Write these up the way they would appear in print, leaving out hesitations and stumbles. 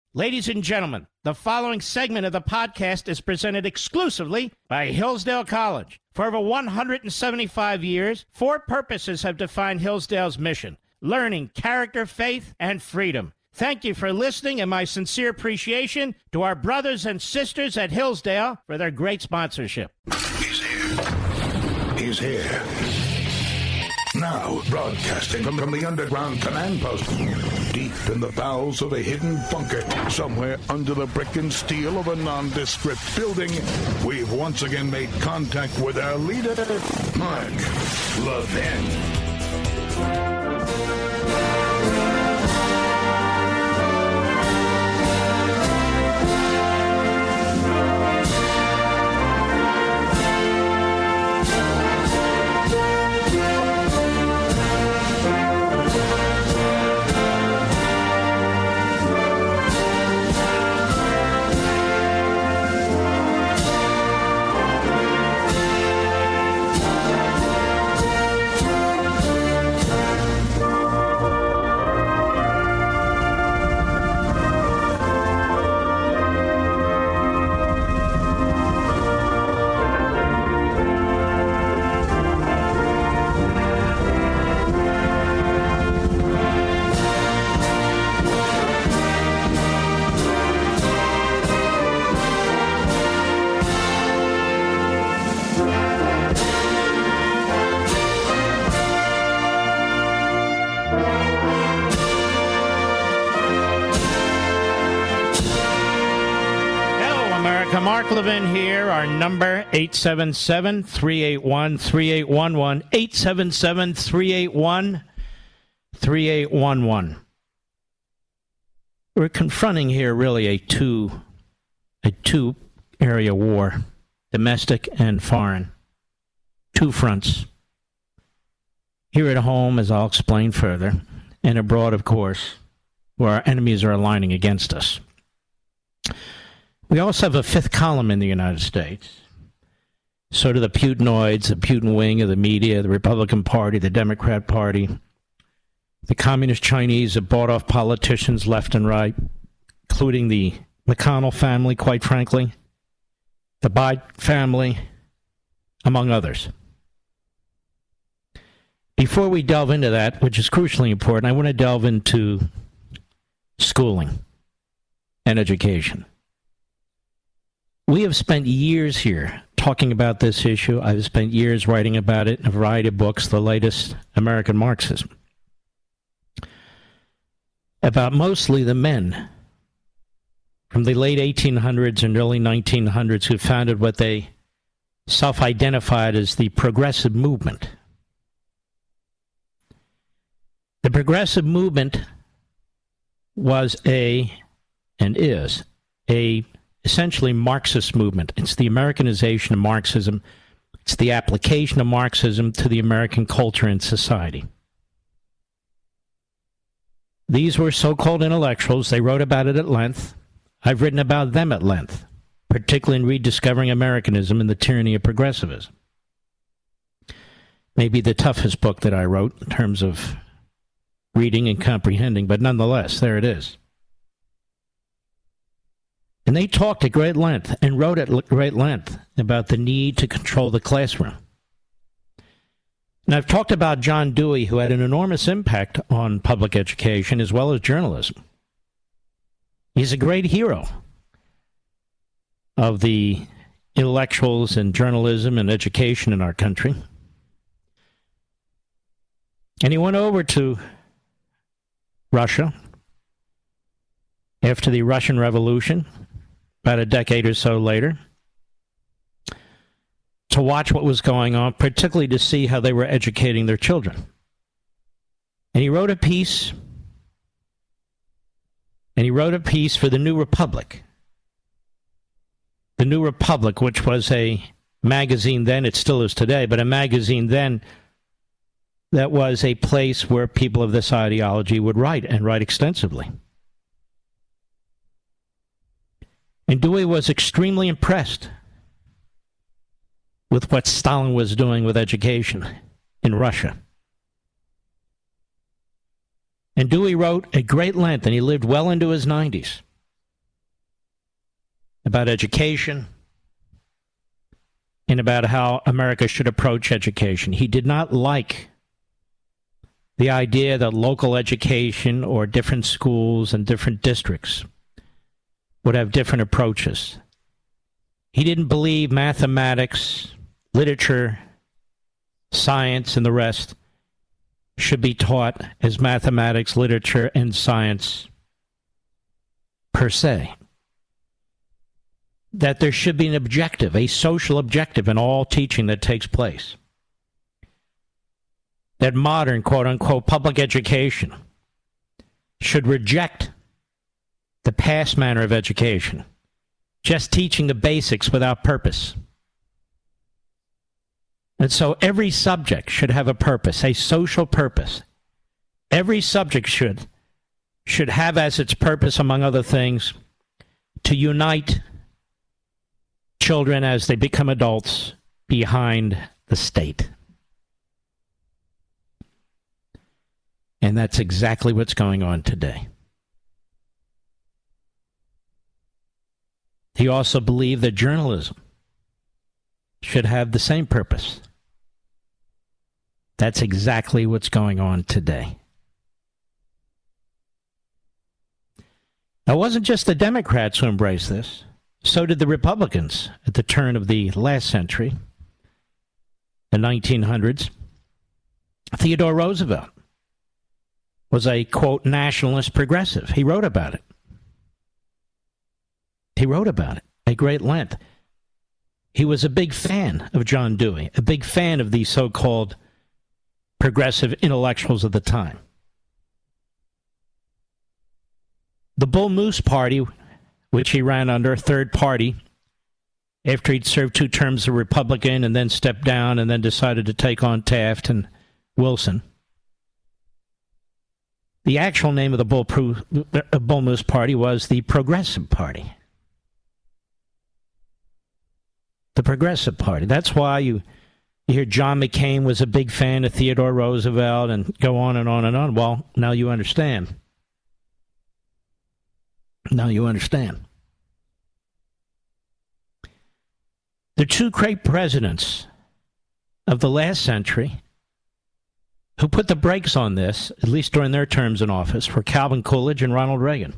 Ladies and gentlemen, the following segment of the podcast is presented exclusively by Hillsdale College. For over 175 years, four purposes have defined Hillsdale's mission: learning, character, faith, and freedom. Thank you for listening, and my sincere appreciation to our brothers and sisters at Hillsdale for their great sponsorship. He's here. He's here. Now, broadcasting from the underground command post, deep in the bowels of a hidden bunker, somewhere under the brick and steel of a nondescript building, we've once again made contact with our leader, Mark Levin. Mark Levin here. Our number, 877-381-3811, 877-381-3811. We're confronting here really a two-area war, domestic and foreign. Two fronts. Here at home, as I'll explain further, and abroad, of course, where our enemies are aligning against us. We also have a fifth column in the United States. So do the Putinoids, the Putin wing of the media, the Republican Party, the Democrat Party. The Communist Chinese have bought off politicians left and right, including the McConnell family, quite frankly, the Biden family, among others. Before we delve into that, which is crucially important, I want to delve into schooling and education. We have spent years here talking about this issue. I've spent years writing about it in a variety of books, the latest, American Marxism, about mostly the men from the late 1800s and early 1900s who founded what they self-identified as the progressive movement. The progressive movement was and is a essentially Marxist movement. It's the Americanization of Marxism. It's the application of Marxism to the American culture and society. These were so-called intellectuals. They wrote about it at length. I've written about them at length, particularly in Rediscovering Americanism and the Tyranny of Progressivism. Maybe the toughest book that I wrote in terms of reading and comprehending, but nonetheless, there it is. And they talked at great length and wrote at great length about the need to control the classroom. And I've talked about John Dewey, who had an enormous impact on public education as well as journalism. He's a great hero of the intellectuals and journalism and education in our country. And he went over to Russia after the Russian Revolution, about a decade or so later, to watch what was going on, particularly to see how they were educating their children. And he wrote a piece, for the New Republic. The New Republic, which was a magazine then, it still is today, but a magazine then that was a place where people of this ideology would write, and write extensively. And Dewey was extremely impressed with what Stalin was doing with education in Russia. And Dewey wrote at great length, and he lived well into his 90s. about education, and about how America should approach education. He did not like the idea that local education or different schools and different districts would have different approaches. He didn't believe mathematics, literature, science, and the rest should be taught as mathematics, literature, and science per se. That there should be an objective, a social objective in all teaching that takes place. That modern, quote-unquote, public education should reject the past manner of education, just teaching the basics without purpose. And so every subject should have a purpose, a social purpose. Every subject should have as its purpose, among other things, to unite children as they become adults behind the state. And that's exactly what's going on today. He also believed that journalism should have the same purpose. That's exactly what's going on today. Now, it wasn't just the Democrats who embraced this. So did the Republicans at the turn of the last century, the 1900s. Theodore Roosevelt was a, quote, nationalist progressive. He wrote about it. He wrote about it at great length. He was a big fan of John Dewey, a big fan of the so-called progressive intellectuals of the time. The Bull Moose Party, which he ran under, a third party, after he'd served 2 terms as a Republican and then stepped down and then decided to take on Taft and Wilson. The actual name of the Bull Moose Party was the Progressive Party. The Progressive Party. That's why you hear John McCain was a big fan of Theodore Roosevelt and go on and on and on. Well, now you understand. Now you understand. The 2 great presidents of the last century who put the brakes on this, at least during their terms in office, were Calvin Coolidge and Ronald Reagan.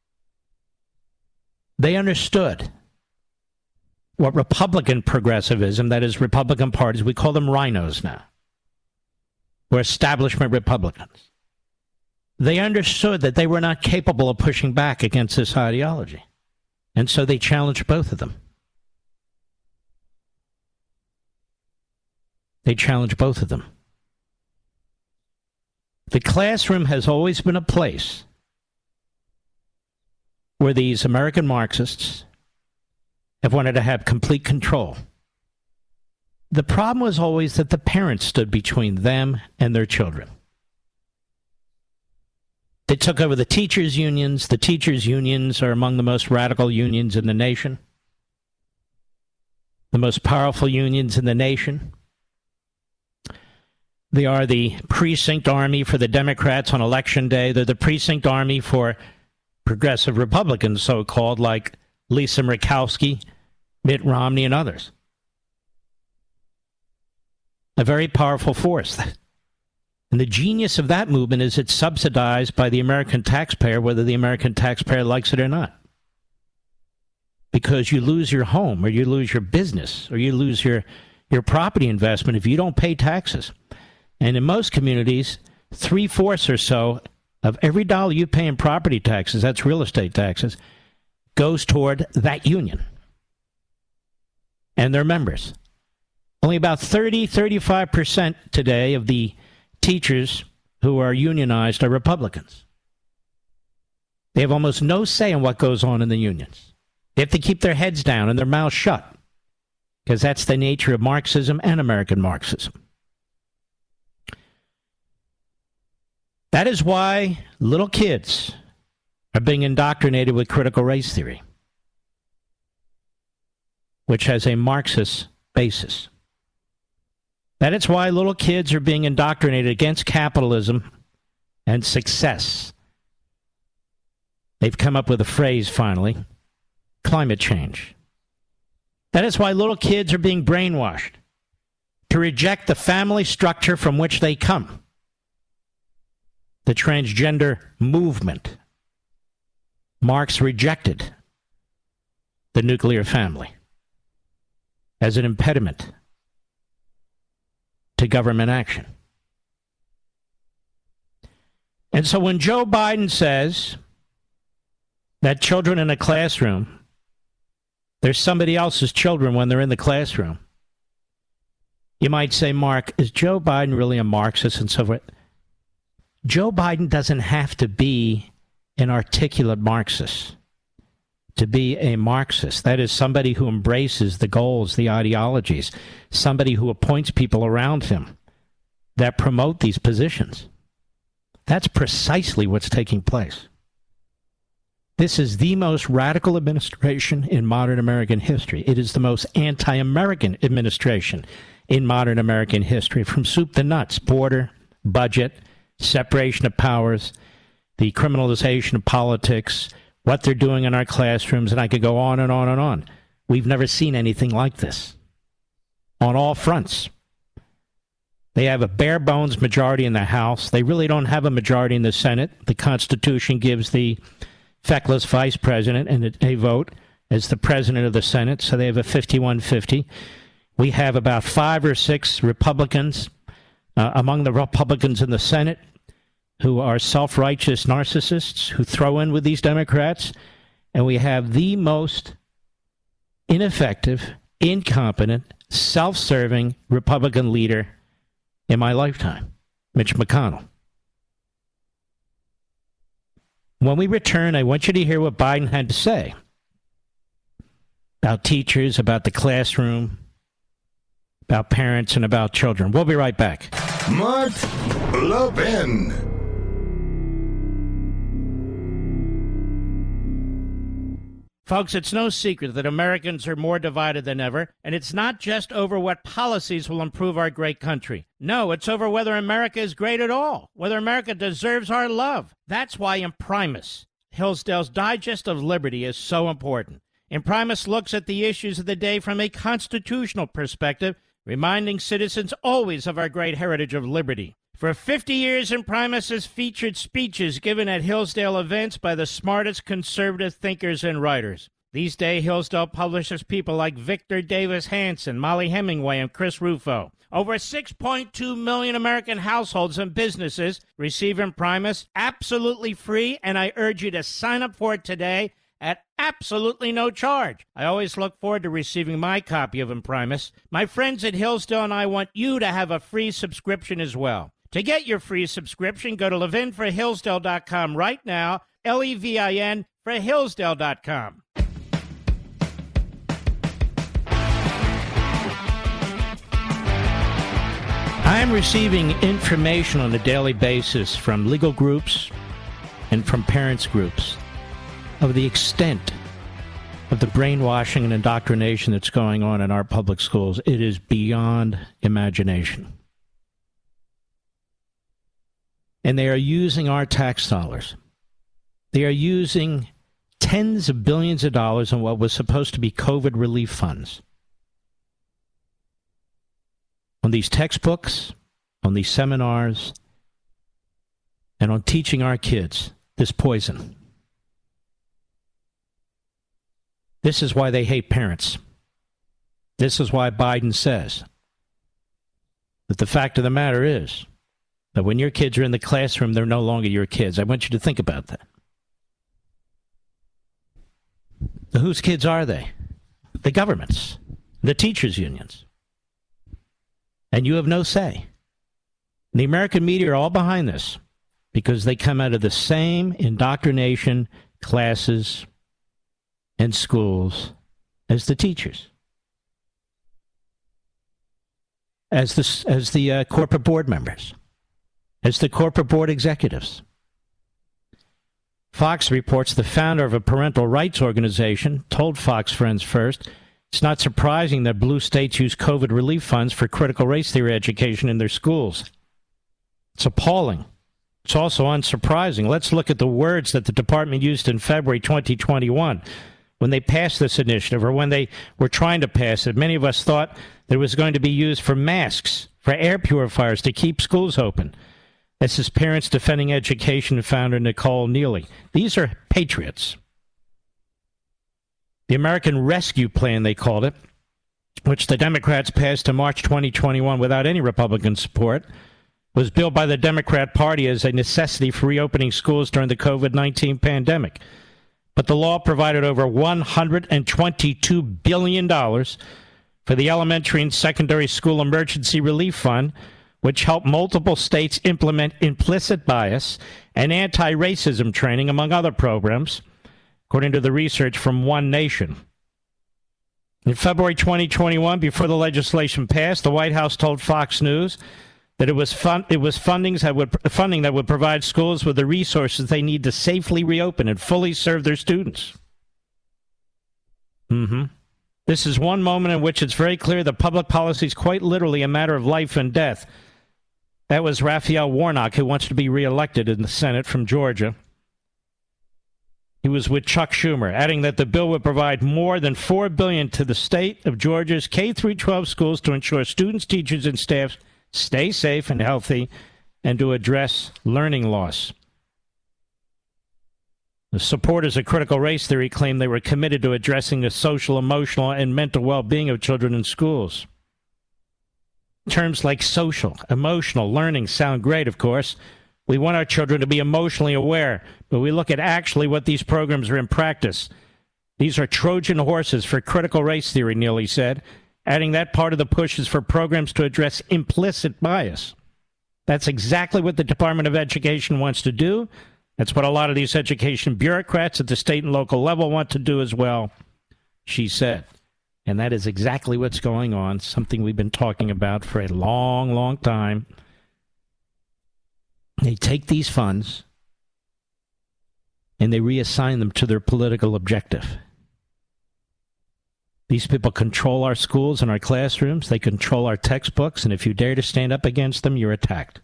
They understood what Republican progressivism, that is Republican parties, we call them rhinos now, or establishment Republicans. They understood that they were not capable of pushing back against this ideology. And so they challenged both of them. They challenged both of them. The classroom has always been a place where these American Marxists have wanted to have complete control. The problem was always that the parents stood between them and their children. They took over the teachers' unions. The teachers' unions are among the most radical unions in the nation, the most powerful unions in the nation. They are the precinct army for the Democrats on Election Day. They're the precinct army for progressive Republicans, so-called, like Lisa Murkowski, Mitt Romney, and others. A very powerful force. And the genius of that movement is it's subsidized by the American taxpayer, whether the American taxpayer likes it or not. Because you lose your home, or you lose your business, or you lose your property investment if you don't pay taxes. And in most communities, 3/4 or so of every dollar you pay in property taxes, that's real estate taxes, goes toward that union and their members. Only about 35% today of the teachers who are unionized are Republicans. They have almost no say in what goes on in the unions. They have to keep their heads down and their mouths shut, because that's the nature of Marxism and American Marxism. That is why little kids are being indoctrinated with critical race theory, which has a Marxist basis. That is why little kids are being indoctrinated against capitalism and success. They've come up with a phrase, finally, climate change. That is why little kids are being brainwashed to reject the family structure from which they come. The transgender movement. Marx rejected the nuclear family as an impediment to government action. And so when Joe Biden says that children in a classroom, they're somebody else's children when they're in the classroom, you might say, Mark, is Joe Biden really a Marxist and so forth? Joe Biden doesn't have to be an articulate Marxist to be a Marxist. That is somebody who embraces the goals, the ideologies, somebody who appoints people around him that promote these positions. That's precisely what's taking place. This is the most radical administration in modern American history. It is the most anti-American administration in modern American history, from soup to nuts: border, budget, separation of powers, the criminalization of politics, what they're doing in our classrooms, and I could go on and on and on. We've never seen anything like this on all fronts. They have a bare-bones majority in the House. They really don't have a majority in the Senate. The Constitution gives the feckless vice president and a vote as the president of the Senate, so they have a 51-50. We have about 5 or 6 Republicans among the Republicans in the Senate who are self-righteous narcissists who throw in with these Democrats, and we have the most ineffective, incompetent, self-serving Republican leader in my lifetime, Mitch McConnell. When we return, I want you to hear what Biden had to say about teachers, about the classroom, about parents, and about children. We'll be right back. Mark Levin. Folks, it's no secret that Americans are more divided than ever, and it's not just over what policies will improve our great country. No, it's over whether America is great at all, whether America deserves our love. That's why Imprimis, Hillsdale's Digest of Liberty, is so important. Imprimis looks at the issues of the day from a constitutional perspective, reminding citizens always of our great heritage of liberty. For 50 years, Imprimis has featured speeches given at Hillsdale events by the smartest conservative thinkers and writers. These days, Hillsdale publishes people like Victor Davis Hanson, Molly Hemingway, and Chris Rufo. Over 6.2 million American households and businesses receive Imprimis absolutely free, and I urge you to sign up for it today at absolutely no charge. I always look forward to receiving my copy of Imprimis. My friends at Hillsdale and I want you to have a free subscription as well. To get your free subscription, go to levinforhillsdale.com right now, Levin for Hillsdale.com. I am receiving information on a daily basis from legal groups and from parents groups of the extent of the brainwashing and indoctrination that's going on in our public schools. It is beyond imagination. And they are using our tax dollars. They are using tens of billions of dollars on what was supposed to be COVID relief funds. On these textbooks, on these seminars, and on teaching our kids this poison. This is why they hate parents. This is why Biden says that the fact of the matter is that when your kids are in the classroom, they're no longer your kids. I want you to think about that. So whose kids are they? The government's, the teachers' unions. And you have no say. The American media are all behind this because they come out of the same indoctrination classes and schools as the teachers, as the corporate board members, as the corporate board executives. Fox reports the founder of a parental rights organization told Fox Friends First, it's not surprising that blue states use COVID relief funds for critical race theory education in their schools. It's appalling. It's also unsurprising. Let's look at the words that the department used in February 2021 when they passed this initiative, or when they were trying to pass it, many of us thought that it was going to be used for masks, for air purifiers, to keep schools open. This is Parents Defending Education founder Nicole Neely. These are patriots. The American Rescue Plan, they called it, which the Democrats passed in March 2021 without any Republican support, was billed by the Democrat Party as a necessity for reopening schools during the COVID-19 pandemic. But the law provided over $122 billion for the Elementary and Secondary School Emergency Relief Fund, which helped multiple states implement implicit bias and anti-racism training, among other programs, according to the research from One Nation. In February 2021, before the legislation passed, the White House told Fox News that it was funding that would provide schools with the resources they need to safely reopen and fully serve their students. This is one moment in which it's very clear that public policy is quite literally a matter of life and death. That was Raphael Warnock, who wants to be reelected in the Senate from Georgia. He was with Chuck Schumer, adding that the bill would provide more than $4 billion to the state of Georgia's K-12 schools to ensure students, teachers, and staff stay safe and healthy, and to address learning loss. The supporters of critical race theory claimed they were committed to addressing the social, emotional, and mental well-being of children in schools. Terms like social, emotional, learning sound great, of course. We want our children to be emotionally aware, but we look at actually what these programs are in practice. These are Trojan horses for critical race theory, Neely said, adding that part of the push is for programs to address implicit bias. That's exactly what the Department of Education wants to do. That's what a lot of these education bureaucrats at the state and local level want to do as well, she said. And that is exactly what's going on, something we've been talking about for a long, long time. They take these funds and they reassign them to their political objective. These people control our schools and our classrooms. They control our textbooks, and if you dare to stand up against them, you're attacked.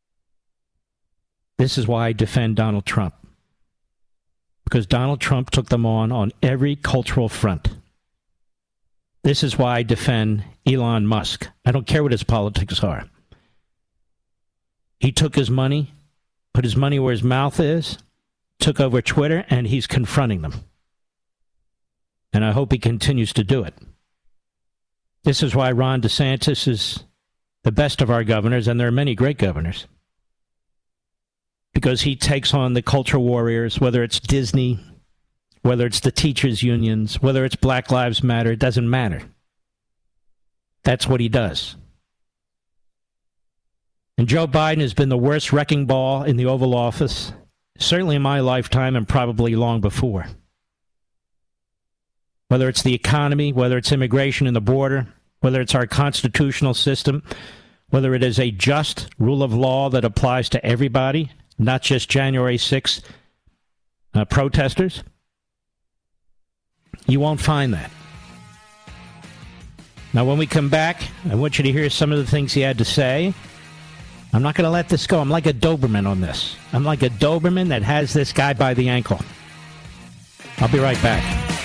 This is why I defend Donald Trump. Because Donald Trump took them on every cultural front. This is why I defend Elon Musk. I don't care what his politics are. He took his money, put his money where his mouth is, took over Twitter, and he's confronting them. And I hope he continues to do it. This is why Ron DeSantis is the best of our governors, and there are many great governors. Because he takes on the culture warriors, whether it's Disney, whether it's the teachers' unions, whether it's Black Lives Matter, it doesn't matter. That's what he does. And Joe Biden has been the worst wrecking ball in the Oval Office, certainly in my lifetime and probably long before. Whether it's the economy, whether it's immigration and the border, whether it's our constitutional system, whether it is a just rule of law that applies to everybody, not just January 6th protesters, you won't find that. Now, when we come back, I want you to hear some of the things he had to say. I'm not going to let this go. I'm like a Doberman on this. I'm like a Doberman that has this guy by the ankle. I'll be right back.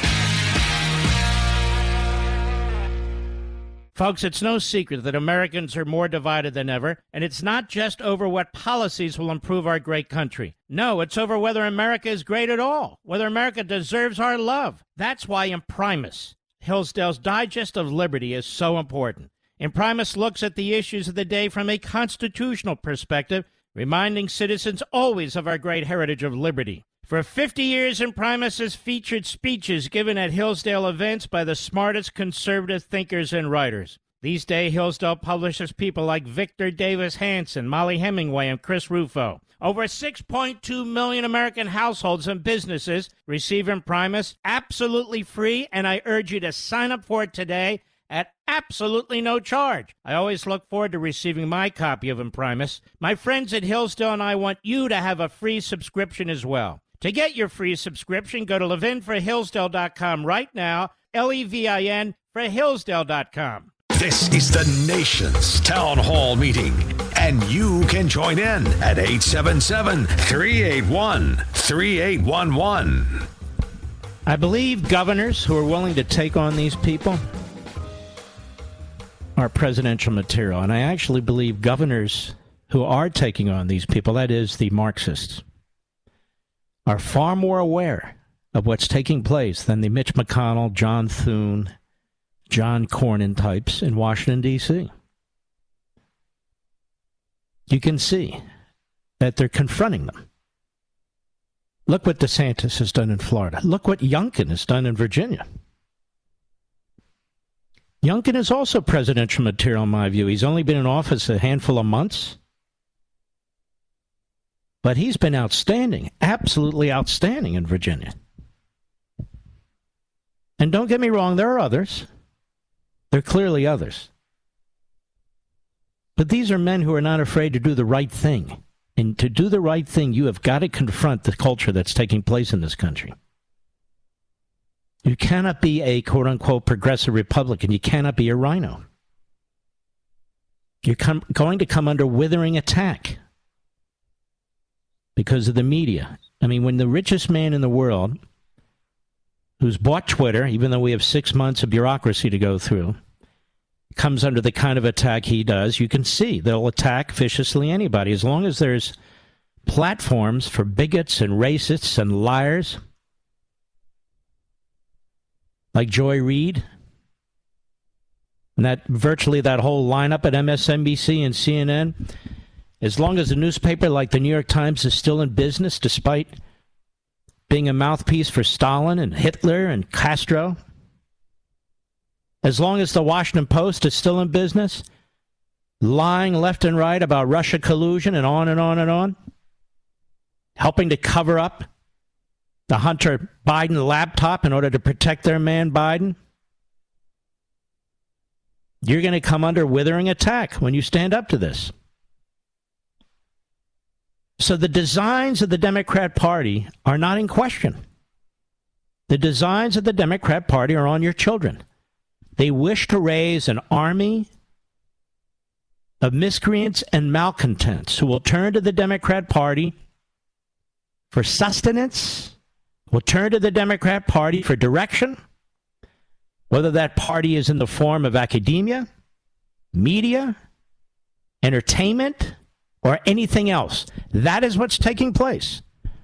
Folks, it's no secret that Americans are more divided than ever, and it's not just over what policies will improve our great country. No, it's over whether America is great at all, whether America deserves our love. That's why Imprimis, Hillsdale's Digest of Liberty, is so important. Imprimis looks at the issues of the day from a constitutional perspective, reminding citizens always of our great heritage of liberty. For 50 years, Imprimis has featured speeches given at Hillsdale events by the smartest conservative thinkers and writers. These days, Hillsdale publishes people like Victor Davis Hanson, Molly Hemingway, and Chris Rufo. Over 6.2 million American households and businesses receive Imprimis absolutely free, and I urge you to sign up for it today at absolutely no charge. I always look forward to receiving my copy of Imprimis. My friends at Hillsdale and I want you to have a free subscription as well. To get your free subscription, go to levinforhillsdale.com right now, Levin for Hillsdale.com. This is the nation's town hall meeting, and you can join in at 877-381-3811. I believe governors who are willing to take on these people are presidential material. And I actually believe governors who are taking on these people, that is, the Marxists, are far more aware of what's taking place than the Mitch McConnell, John Thune, John Cornyn types in Washington, D.C. You can see that they're confronting them. Look what DeSantis has done in Florida. Look what Youngkin has done in Virginia. Youngkin is also presidential material, in my view. He's only been in office a handful of months. But he's been outstanding, absolutely outstanding in Virginia. And don't get me wrong, there are others. There are clearly others. But these are men who are not afraid to do the right thing. And to do the right thing, you have got to confront the culture that's taking place in this country. You cannot be a quote-unquote progressive Republican. You cannot be a rhino. You're going to come under withering attack because of the media. I mean, when the richest man in the world, who's bought Twitter, even though we have 6 months of bureaucracy to go through, comes under the kind of attack he does, you can see they'll attack viciously anybody. As long as there's platforms for bigots and racists and liars like Joy Reid, and that virtually that whole lineup at MSNBC and CNN, as long as a newspaper like the New York Times is still in business, despite being a mouthpiece for Stalin and Hitler and Castro, as long as the Washington Post is still in business, lying left and right about Russia collusion and on and on and on, helping to cover up the Hunter Biden laptop in order to protect their man Biden, you're going to come under withering attack when you stand up to this. So the designs of the Democrat Party are not in question. The designs of the Democrat Party are on your children. They wish to raise an army of miscreants and malcontents who will turn to the Democrat Party for sustenance, will turn to the Democrat Party for direction, whether that party is in the form of academia, media, entertainment, or anything else. That is what's taking place.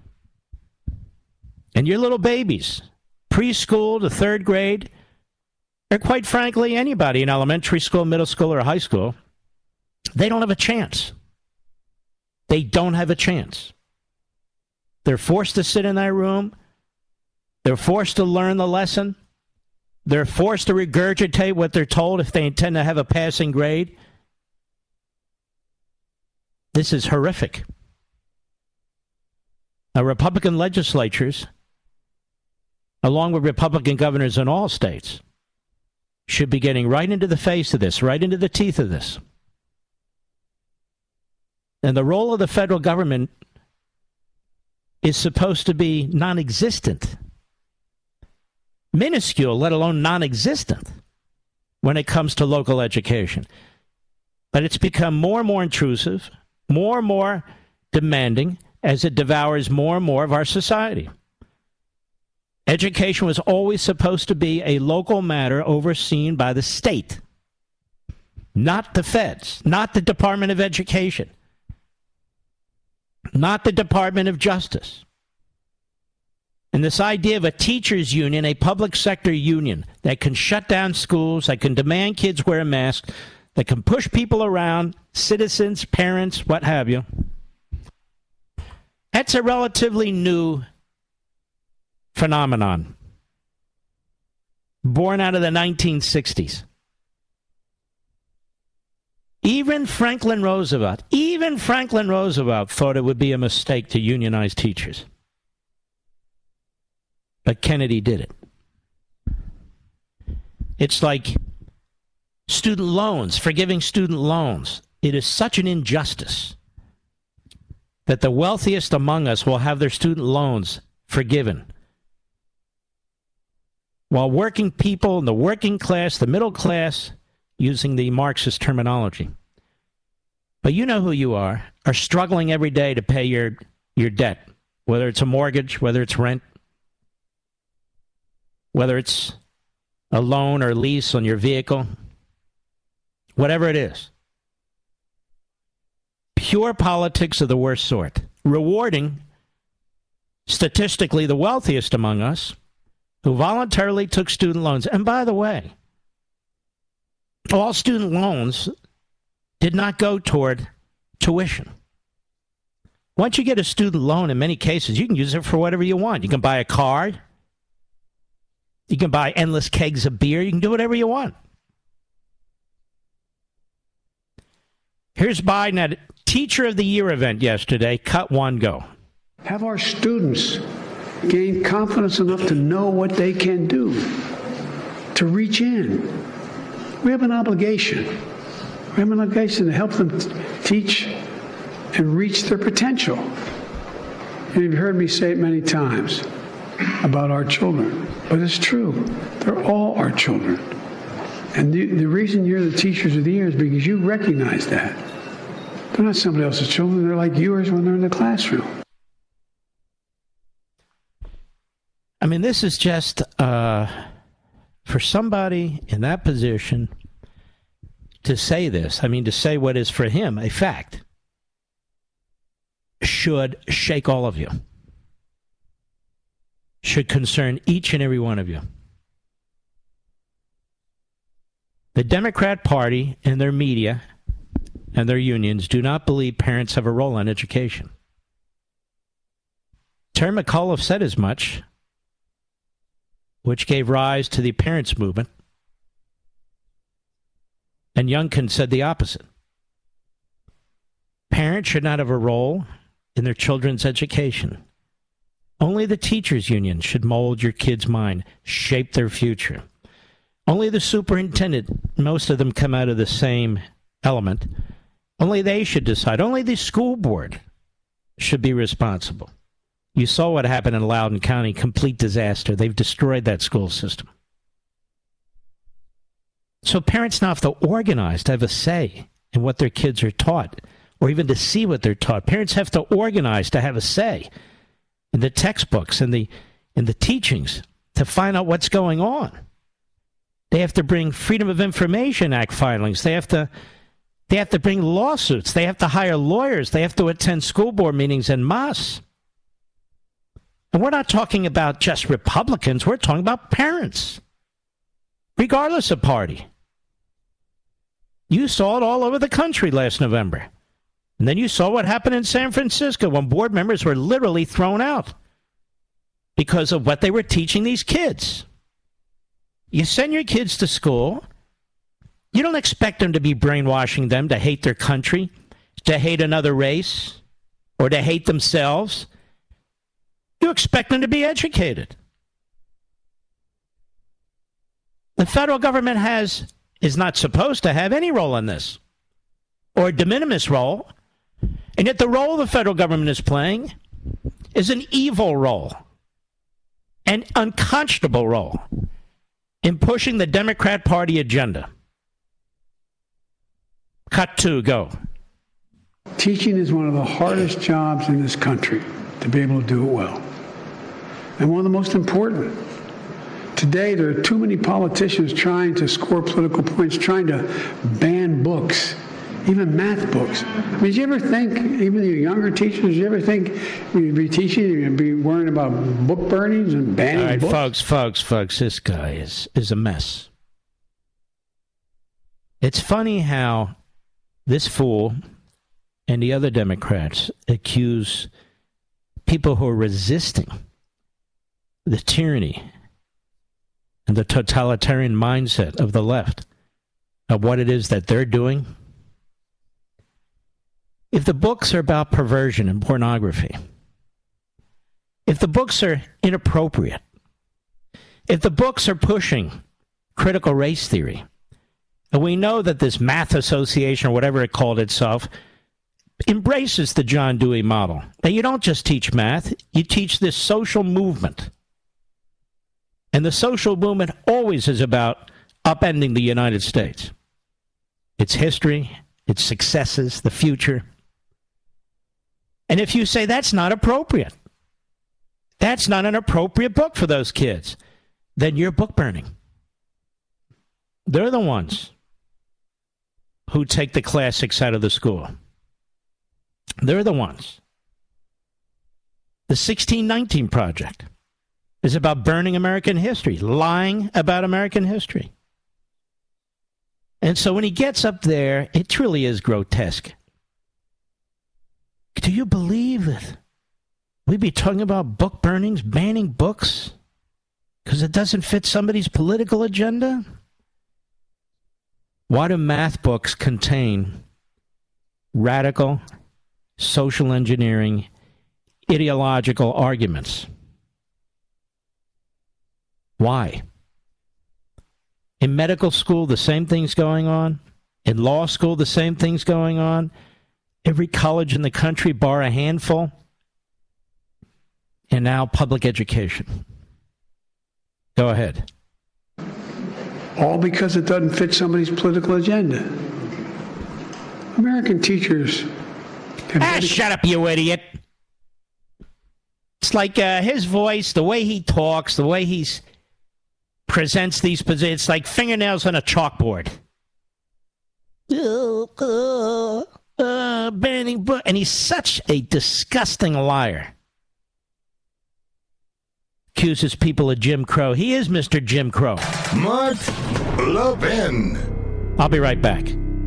And your little babies, preschool to third grade, or quite frankly, anybody in elementary school, middle school, or high school, they don't have a chance. They don't have a chance. They're forced to sit in that room. They're forced to learn the lesson. They're forced to regurgitate what they're told if they intend to have a passing grade. This is horrific. Now, Republican legislatures, along with Republican governors in all states, should be getting right into the face of this, right into the teeth of this. And the role of the federal government is supposed to be non-existent, minuscule, let alone non-existent, when it comes to local education. But it's become more and more intrusive, more and more demanding as it devours more and more of our society. Education was always supposed to be a local matter overseen by the state, not the feds, not the Department of Education, not the Department of Justice. And this idea of a teachers' union, a public sector union that can shut down schools, that can demand kids wear a mask, that can push people around, citizens, parents, what have you, that's a relatively new phenomenon, born out of the 1960s. Even Franklin Roosevelt thought it would be a mistake to unionize teachers. But Kennedy did it. It's like student loans, forgiving student loans. It is such an injustice that the wealthiest among us will have their student loans forgiven, while working people in the working class, the middle class, using the Marxist terminology, but you know who you are struggling every day to pay your debt, whether it's a mortgage, whether it's rent. whether it's a loan or lease on your vehicle, whatever it is. Pure politics of the worst sort. Rewarding, statistically, the wealthiest among us who voluntarily took student loans. And by the way, all student loans did not go toward tuition. Once you get a student loan, in many cases, you can use it for whatever you want. You can buy a car. You can buy endless kegs of beer. You can do whatever you want. Here's Biden at Teacher of the Year event yesterday. Cut one, go. Have our students gain confidence enough to know what they can do, to reach in. We have an obligation. We have an obligation to help them teach and reach their potential. And you've heard me say it many times about our children, but it's true. They're all our children. And the reason you're the Teachers of the Year is because you recognize that. They're not somebody else's children. They're like yours when they're in the classroom. I mean, this is just for somebody in that position to say this. I mean, to say what is for him a fact should shake all of you. Should concern each and every one of you. The Democrat Party and their media and their unions do not believe parents have a role in education. Terry McAuliffe said as much, which gave rise to the parents' movement. And Youngkin said the opposite. Parents should not have a role in their children's education. Only the teachers' union should mold your kids' mind, shape their future. Only the superintendent, most of them come out of the same element, only they should decide. Only the school board should be responsible. You saw what happened in Loudoun County, complete disaster. They've destroyed that school system. So parents now have to organize, to have a say in what their kids are taught, or even to see what they're taught. Parents have to organize to have a say in the textbooks and in the teachings to find out what's going on. They have to bring Freedom of Information Act filings. They have to bring lawsuits. They have to hire lawyers. They have to attend school board meetings en masse. And we're not talking about just Republicans. We're talking about parents, regardless of party. You saw it all over the country last November. And then you saw what happened in San Francisco when board members were literally thrown out because of what they were teaching these kids. You send your kids to school. You don't expect them to be brainwashing them to hate their country, to hate another race, or to hate themselves. You expect them to be educated. The federal government is not supposed to have any role in this, or a de minimis role, and yet the role the federal government is playing is an evil role, an unconscionable role in pushing the Democrat Party agenda. Cut two, go. Teaching is one of the hardest jobs in this country to be able to do it well. And one of the most important. Today, there are too many politicians trying to score political points, trying to ban books, even math books. I mean, did you ever think, even the younger teachers, did you ever think you'd be teaching, you'd be worrying about book burnings and banning books? All right, folks, this guy is a mess. It's funny how this fool and the other Democrats accuse people who are resisting the tyranny and the totalitarian mindset of the left of what it is that they're doing. If the books are about perversion and pornography, if the books are inappropriate, if the books are pushing critical race theory, and we know that this math association, or whatever it called itself, embraces the John Dewey model, that you don't just teach math, you teach this social movement. And the social movement always is about upending the United States. Its history, its successes, the future. And if you say that's not appropriate, that's not an appropriate book for those kids, then you're book burning. They're the ones who take the classics out of the school. They're the ones. The 1619 Project is about burning American history, lying about American history. And so when he gets up there, it truly is grotesque. Do you believe that we'd be talking about book burnings, banning books, because it doesn't fit somebody's political agenda? Why do math books contain radical social engineering, ideological arguments? Why? In medical school, the same thing's going on. In law school, the same thing's going on. Every college in the country, bar a handful. And now public education. Go ahead. All because it doesn't fit somebody's political agenda. American teachers have Shut up, you idiot. It's like his voice, the way he talks, the way he presents these positions, it's like fingernails on a chalkboard. Banning book. And he's such a disgusting liar. Accuses people of Jim Crow. He is Mr. Jim Crow. Mark Levin. I'll be right back.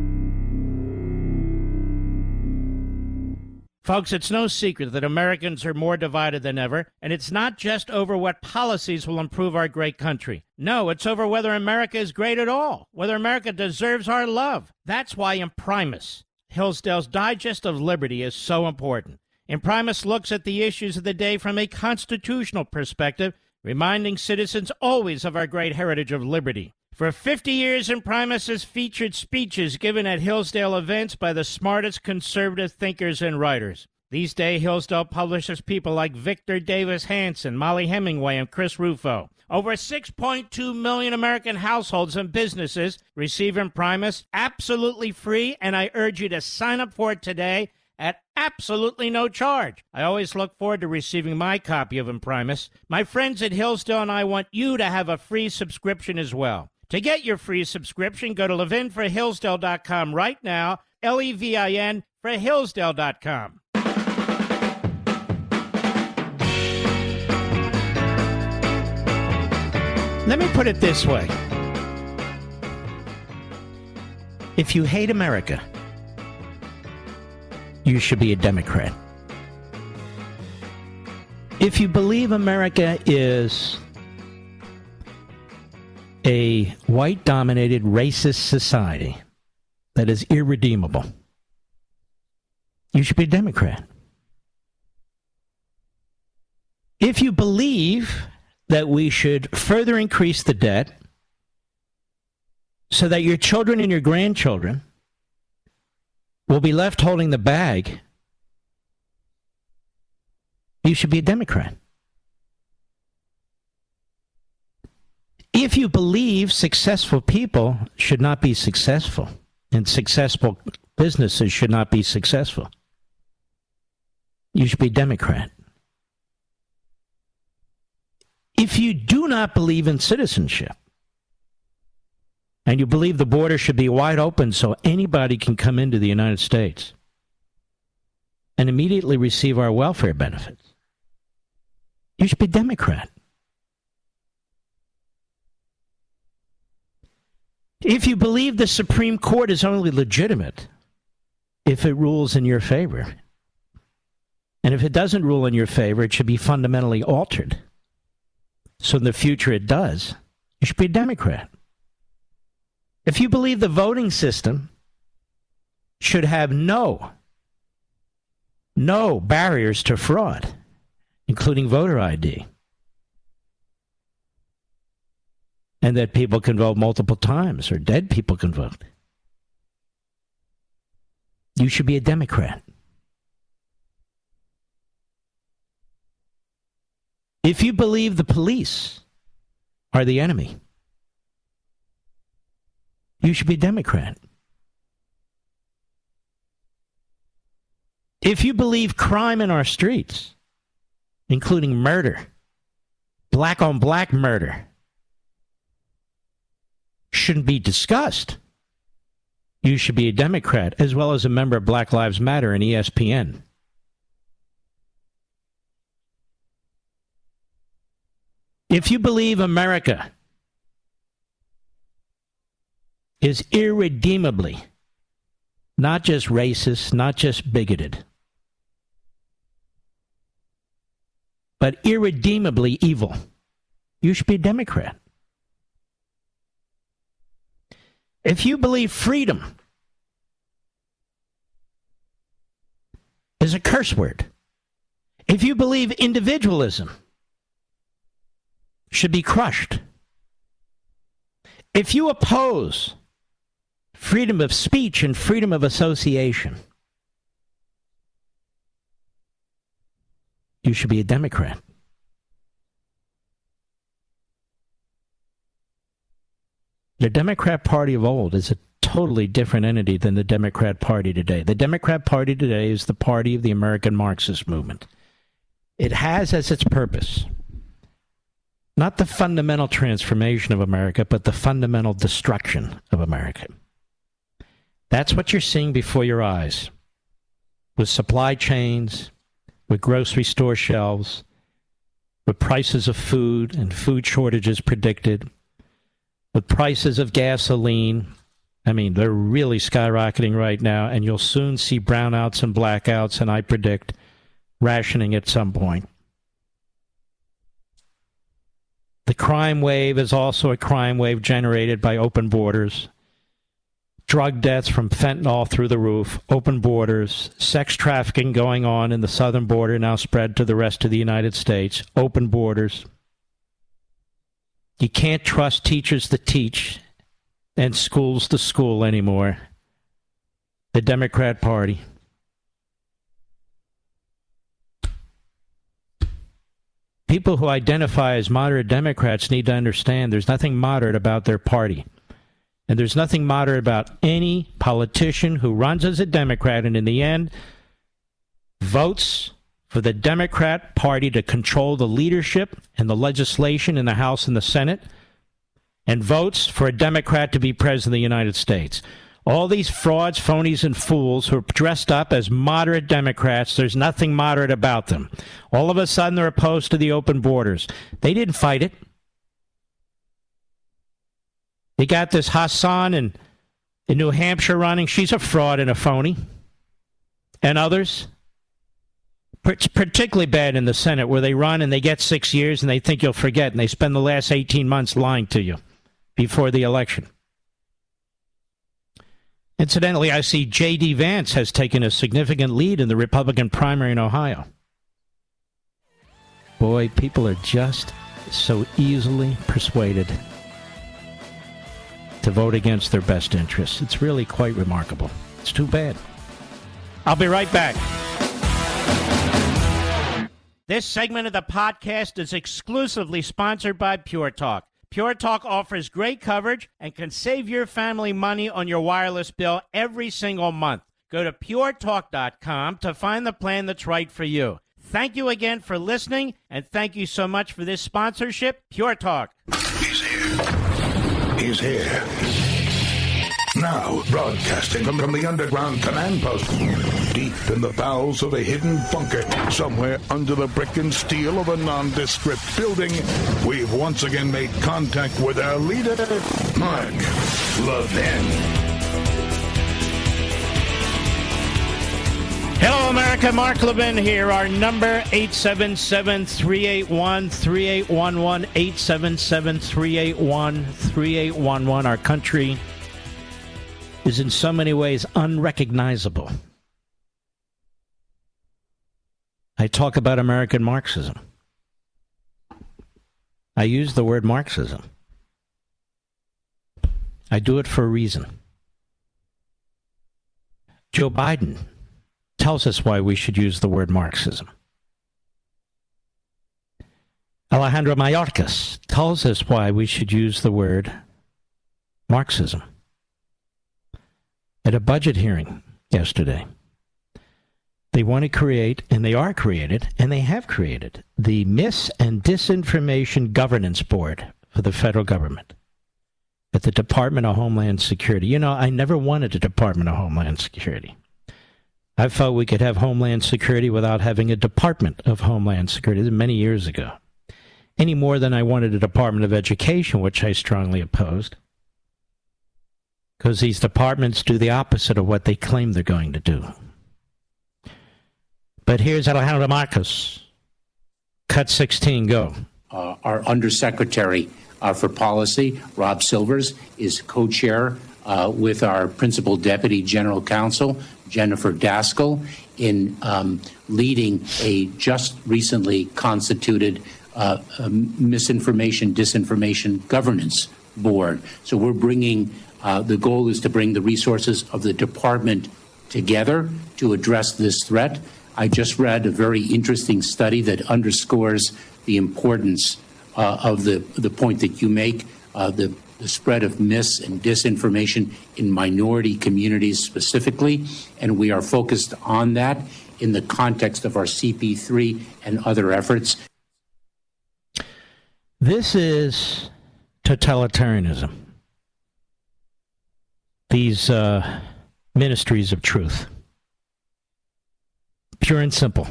Folks, it's no secret that Americans are more divided than ever, and it's not just over what policies will improve our great country. No, it's over whether America is great at all, whether America deserves our love. That's why Imprimis, Hillsdale's Digest of Liberty, is so important. Imprimis looks at the issues of the day from a constitutional perspective, reminding citizens always of our great heritage of liberty. For 50 years, Imprimis has featured speeches given at Hillsdale events by the smartest conservative thinkers and writers. These days, Hillsdale publishes people like Victor Davis Hanson, Molly Hemingway, and Chris Rufo. Over 6.2 million American households and businesses receive Imprimis absolutely free, and I urge you to sign up for it today at absolutely no charge. I always look forward to receiving my copy of Imprimis. My friends at Hillsdale and I want you to have a free subscription as well. To get your free subscription, go to levinforhillsdale.com right now, Levin for Hillsdale.com. Let me put it this way. If you hate America, you should be a Democrat. If you believe America is a white-dominated, racist society that is irredeemable, you should be a Democrat. If you believe that we should further increase the debt so that your children and your grandchildren will be left holding the bag, you should be a Democrat. If you believe successful people should not be successful and successful businesses should not be successful, you should be a Democrat. If you do not believe in citizenship and you believe the border should be wide open so anybody can come into the United States and immediately receive our welfare benefits, you should be a Democrat. If you believe the Supreme Court is only legitimate if it rules in your favor, and if it doesn't rule in your favor, it should be fundamentally altered, so in the future it does, you should be a Democrat. If you believe the voting system should have no barriers to fraud, including voter ID, and that people can vote multiple times or dead people can vote, you should be a Democrat. If you believe the police are the enemy, you should be a Democrat. If you believe crime in our streets, including murder, black-on-black murder, shouldn't be discussed. You should be a Democrat, as well as a member of Black Lives Matter and ESPN. If you believe America is irredeemably not just racist, not just bigoted, but irredeemably evil, you should be a Democrat. If you believe freedom is a curse word, if you believe individualism should be crushed, if you oppose freedom of speech and freedom of association, you should be a Democrat. The Democrat Party of old is a totally different entity than the Democrat Party today. The Democrat Party today is the party of the American Marxist movement. It has as its purpose not the fundamental transformation of America, but the fundamental destruction of America. That's what you're seeing before your eyes, with supply chains, with grocery store shelves, with prices of food and food shortages predicted, with prices of gasoline. I mean, they're really skyrocketing right now, and you'll soon see brownouts and blackouts, and I predict rationing at some point. The crime wave is also a crime wave generated by open borders. Drug deaths from fentanyl through the roof, open borders, sex trafficking going on in the southern border, now spread to the rest of the United States, open borders. You can't trust teachers to teach and schools to school anymore. The Democrat Party. People who identify as moderate Democrats need to understand there's nothing moderate about their party. And there's nothing moderate about any politician who runs as a Democrat and in the end votes for the Democrat Party to control the leadership and the legislation in the House and the Senate, and votes for a Democrat to be president of the United States. All these frauds, phonies, and fools who are dressed up as moderate Democrats, there's nothing moderate about them. All of a sudden, they're opposed to the open borders. They didn't fight it. You got this Hassan in New Hampshire running. She's a fraud and a phony. And others. It's particularly bad in the Senate, where they run and they get 6 years and they think you'll forget, and they spend the last 18 months lying to you before the election. Incidentally, I see J.D. Vance has taken a significant lead in the Republican primary in Ohio. Boy, people are just so easily persuaded to vote against their best interests. It's really quite remarkable. It's too bad. I'll be right back. This segment of the podcast is exclusively sponsored by Pure Talk. Pure Talk offers great coverage and can save your family money on your wireless bill every single month. Go to puretalk.com to find the plan that's right for you. Thank you again for listening, and thank you so much for this sponsorship, Pure Talk. He's here. He's here. Now, broadcasting from the underground command post, deep in the bowels of a hidden bunker, somewhere under the brick and steel of a nondescript building, we've once again made contact with our leader, Mark Levin. Hello, America. Mark Levin here. Our number, 877-381-3811, 877-381-3811. Our country is in so many ways unrecognizable. I talk about American Marxism. I use the word Marxism. I do it for a reason. Joe Biden tells us why we should use the word Marxism. Alejandro Mayorkas tells us why we should use the word Marxism. At a budget hearing yesterday, they want to create, and they are created, and they have created, the Mis- and Disinformation Governance Board for the federal government. at the Department of Homeland Security. You know, I never wanted a Department of Homeland Security. I felt we could have Homeland Security without having a Department of Homeland Security. This is many years ago. Any more than I wanted a Department of Education, which I strongly opposed. Because these departments do the opposite of what they claim they're going to do. But here's Alejandro Marcos. Cut 16, go. Our Undersecretary for Policy, Rob Silvers, is co-chair with our Principal Deputy General Counsel, Jennifer Daskal, in leading a just recently constituted misinformation, disinformation governance board. So we're bringing, the goal is to bring the resources of the department together to address this threat. I just read a very interesting study that underscores the importance of the point that you make, the spread of mis and disinformation in minority communities specifically, and we are focused on that in the context of our CP3 and other efforts. This is totalitarianism. These ministries of truth. Pure and simple.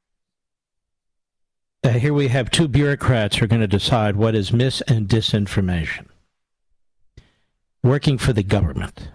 Here we have two bureaucrats who are going to decide what is mis and disinformation. Working for the government.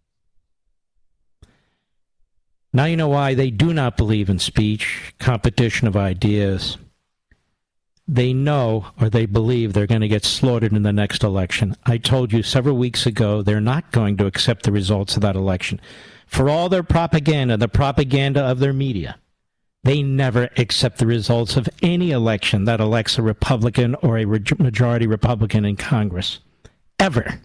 Now you know why they do not believe in speech, competition of ideas. They know, or they believe, they're going to get slaughtered in the next election. I told you several weeks ago they're not going to accept the results of that election. For all their propaganda, the propaganda of their media, they never accept the results of any election that elects a Republican or a majority Republican in Congress. Ever.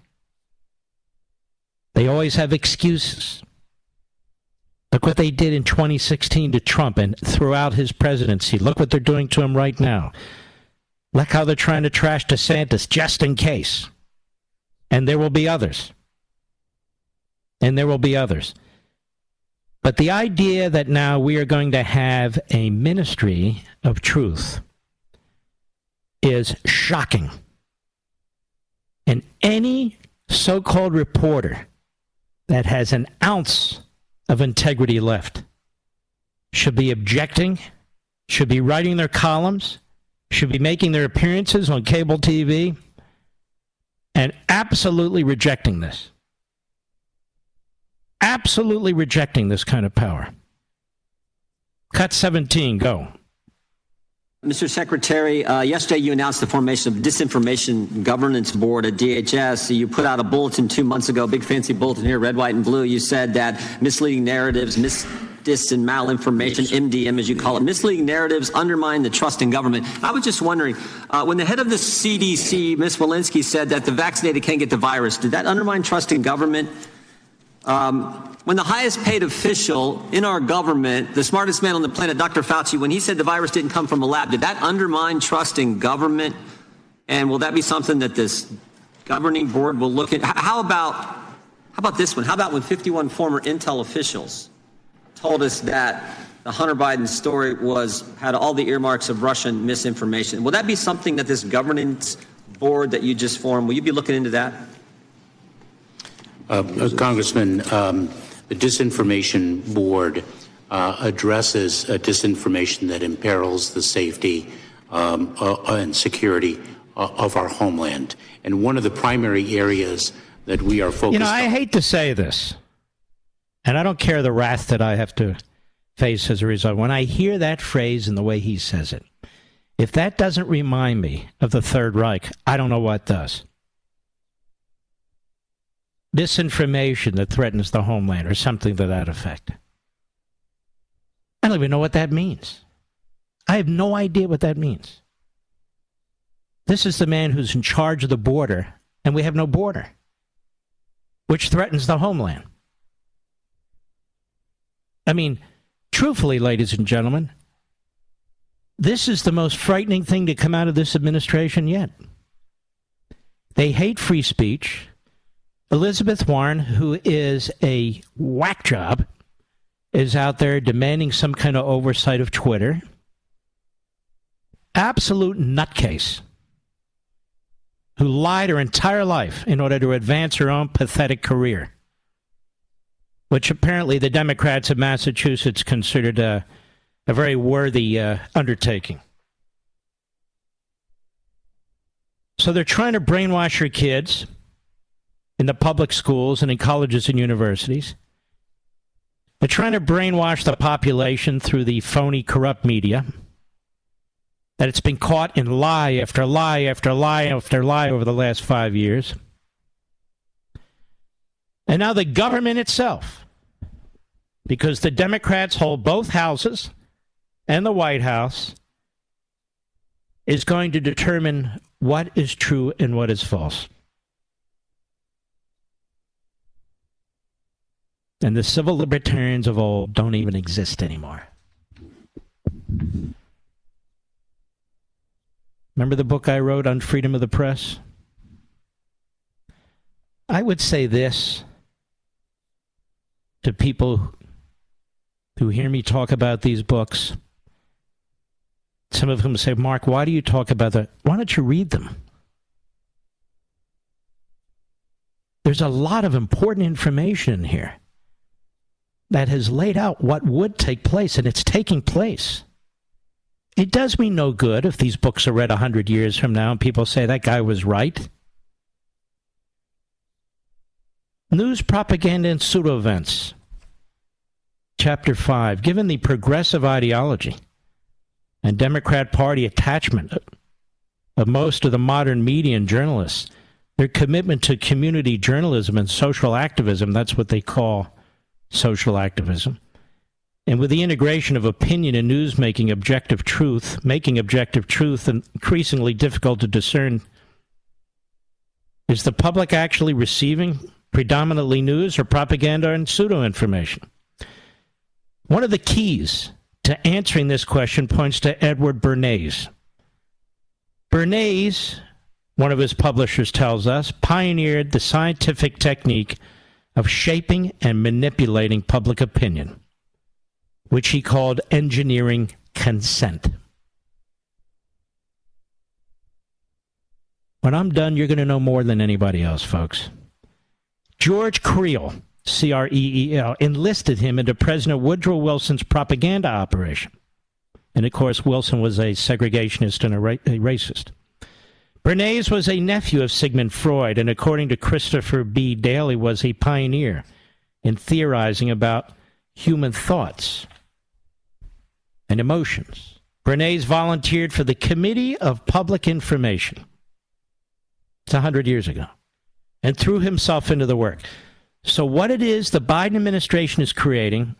They always have excuses. Look what they did in 2016 to Trump and throughout his presidency. Look what they're doing to him right now. Look how they're trying to trash DeSantis just in case. And there will be others. And there will be others. But the idea that now we are going to have a ministry of truth is shocking. And any so-called reporter that has an ounce of integrity left should be objecting, should be writing their columns, should be making their appearances on cable TV, and absolutely rejecting this. Absolutely rejecting this kind of power. Cut 17, go. Mr. Secretary, yesterday you announced the formation of Disinformation Governance Board at DHS. You put out a bulletin 2 months ago, big fancy bulletin here, red, white, and blue. You said that misleading narratives, dis and malinformation, MDM as you call it, misleading narratives undermine the trust in government. I was just wondering, when the head of the CDC, Ms. Walensky, said that the vaccinated can't get the virus, did that undermine trust in government? When the highest paid official in our government, the smartest man on the planet, Dr. Fauci, when he said the virus didn't come from a lab, did that undermine trust in government? And will that be something that this governing board will look at? How about this one? How about when 51 former Intel officials told us that the Hunter Biden story had all the earmarks of Russian misinformation? Will that be something that this governance board that you just formed, will you be looking into that? Congressman, the Disinformation Board addresses disinformation that imperils the safety and security of our homeland. And one of the primary areas that we are focused on... I hate to say this, and I don't care the wrath that I have to face as a result. When I hear that phrase and the way he says it, if that doesn't remind me of the Third Reich, I don't know what does. Disinformation that threatens the homeland or something to that effect. I don't even know what that means. I have no idea what that means. This is the man who's in charge of the border, and we have no border, which threatens the homeland. I mean, truthfully, ladies and gentlemen, this is the most frightening thing to come out of this administration yet. They hate free speech. Elizabeth Warren, who is a whack job, is out there demanding some kind of oversight of Twitter. Absolute nutcase. who lied her entire life in order to advance her own pathetic career, which apparently the Democrats of Massachusetts considered a very worthy undertaking. So they're trying to brainwash your kids in the public schools and in colleges and universities. They're trying to brainwash the population through the phony, corrupt media, that it's been caught in lie after lie after lie after lie over the last 5 years. And now the government itself, because the Democrats hold both houses and the White House, is going to determine what is true and what is false. And the civil libertarians of old don't even exist anymore. Remember the book I wrote on freedom of the press? I would say this to people who hear me talk about these books. Some of whom say, Mark, why do you talk about that? Why don't you read them? There's a lot of important information here that has laid out what would take place, and it's taking place. It does me no good if these books are read 100 years from now and people say that guy was right. News, Propaganda, and Pseudo-Events. Chapter 5. Given the progressive ideology and Democrat Party attachment of most of the modern media and journalists, their commitment to community journalism and social activism, that's what they call social activism, and with the integration of opinion and news making objective truth increasingly difficult to discern, is the public actually receiving predominantly news or propaganda and pseudo-information? One of the keys to answering this question points to Edward Bernays. Bernays, one of his publishers tells us, pioneered the scientific technique of shaping and manipulating public opinion, which he called engineering consent. When I'm done, you're going to know more than anybody else, folks. George Creel, C-R-E-E-L, enlisted him into President Woodrow Wilson's propaganda operation. And, of course, Wilson was a segregationist and a racist. Bernays was a nephew of Sigmund Freud, and according to Christopher B. Daly, was a pioneer in theorizing about human thoughts and emotions. Bernays volunteered for the Committee of Public Information. It's 100 years ago. And threw himself into the work. So what it is the Biden administration is creating,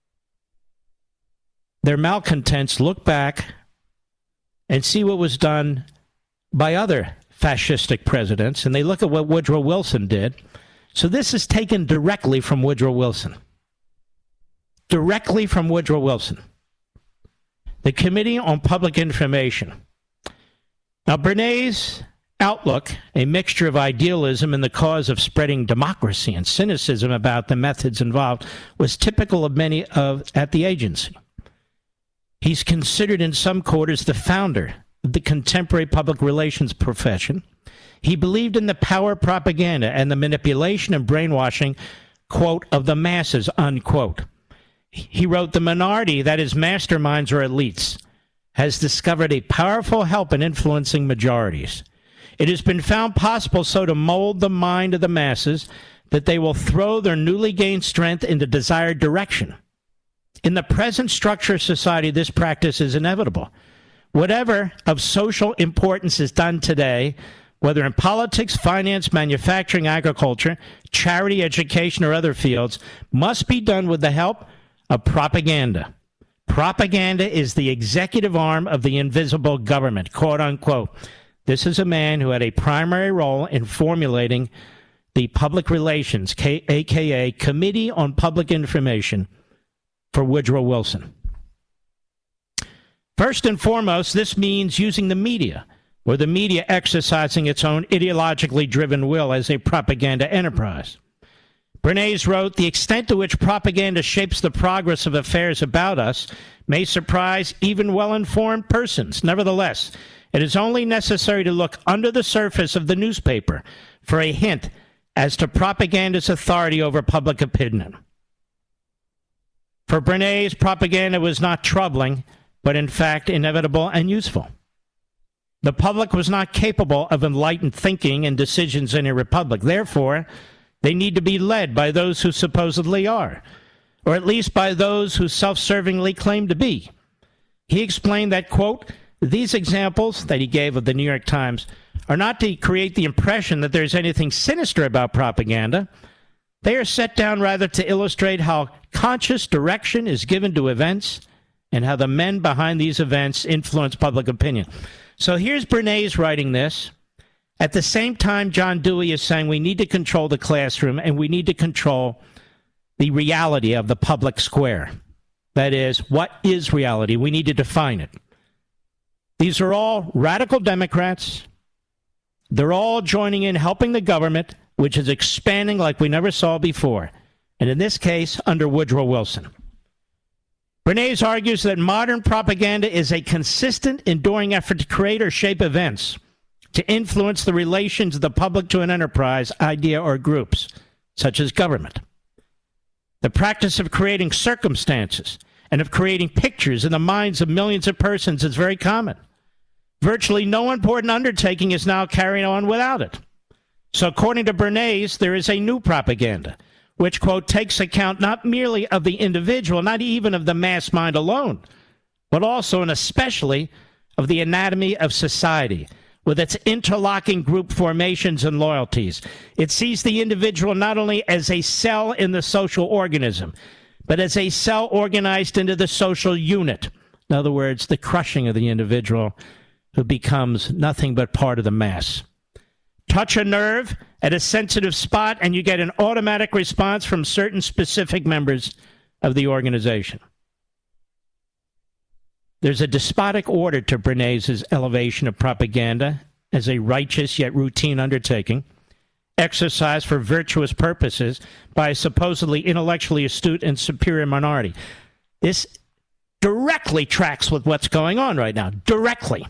their malcontents look back and see what was done by other fascistic presidents, and they look at what Woodrow Wilson did. So this is taken directly from Woodrow Wilson. Directly from Woodrow Wilson. The Committee on Public Information. Now, Bernays' outlook, a mixture of idealism and the cause of spreading democracy and cynicism about the methods involved, was typical of many at the agency. He's considered in some quarters the founder of the contemporary public relations profession. He believed in the power of propaganda and the manipulation and brainwashing, quote, of the masses, unquote. He wrote, the minority, that is masterminds or elites, has discovered a powerful help in influencing majorities. It has been found possible so to mold the mind of the masses that they will throw their newly gained strength in the desired direction. In the present structure of society, this practice is inevitable. Whatever of social importance is done today, whether in politics, finance, manufacturing, agriculture, charity, education, or other fields, must be done with the help of propaganda. Propaganda is the executive arm of the invisible government, quote unquote. This is a man who had a primary role in formulating the public relations, a.k.a. Committee on Public Information, for Woodrow Wilson. First and foremost, this means using the media, or the media exercising its own ideologically driven will as a propaganda enterprise. Bernays wrote, the extent to which propaganda shapes the progress of affairs about us may surprise even well-informed persons. Nevertheless, It is only necessary to look under the surface of the newspaper for a hint as to propaganda's authority over public opinion. For Bernays, propaganda was not troubling, but in fact inevitable and useful. The public was not capable of enlightened thinking and decisions in a republic. Therefore, they need to be led by those who supposedly are, or at least by those who self-servingly claim to be. He explained that, quote, these examples that he gave of the New York Times are not to create the impression that there's anything sinister about propaganda. They are set down rather to illustrate how conscious direction is given to events and how the men behind these events influence public opinion. So here's Bernays writing this. At the same time, John Dewey is saying we need to control the classroom and we need to control the reality of the public square. That is, what is reality? We need to define it. These are all radical Democrats. They're all joining in, helping the government, which is expanding like we never saw before. And in this case, under Woodrow Wilson. Bernays argues that modern propaganda is a consistent, enduring effort to create or shape events, to influence the relations of the public to an enterprise, idea, or groups, such as government. The practice of creating circumstances and of creating pictures in the minds of millions of persons is very common. Virtually no important undertaking is now carried on without it. So according to Bernays, there is a new propaganda, which, quote, takes account not merely of the individual, not even of the mass mind alone, but also and especially of the anatomy of society, with its interlocking group formations and loyalties. It sees the individual not only as a cell in the social organism, but as a cell organized into the social unit. In other words, the crushing of the individual who becomes nothing but part of the mass. Touch a nerve at a sensitive spot, and you get an automatic response from certain specific members of the organization. There's a despotic order to Bernays' elevation of propaganda as a righteous yet routine undertaking, exercised for virtuous purposes by a supposedly intellectually astute and superior minority. This directly tracks with what's going on right now. Directly.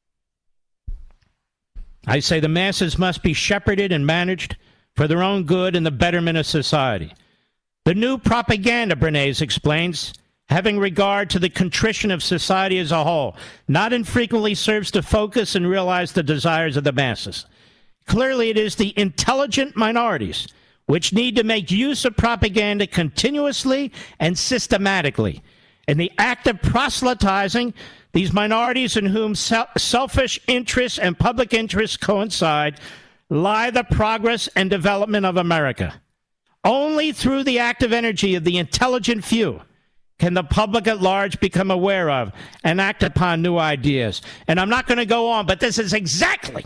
I say the masses must be shepherded and managed for their own good and the betterment of society. The new propaganda, Bernays explains, having regard to the contrition of society as a whole, not infrequently serves to focus and realize the desires of the masses. Clearly, it is the intelligent minorities which need to make use of propaganda continuously and systematically. In the act of proselytizing, these minorities in whom selfish interests and public interests coincide lie the progress and development of America. Only through the active energy of the intelligent few can the public at large become aware of and act upon new ideas. And I'm not going to go on, but this is exactly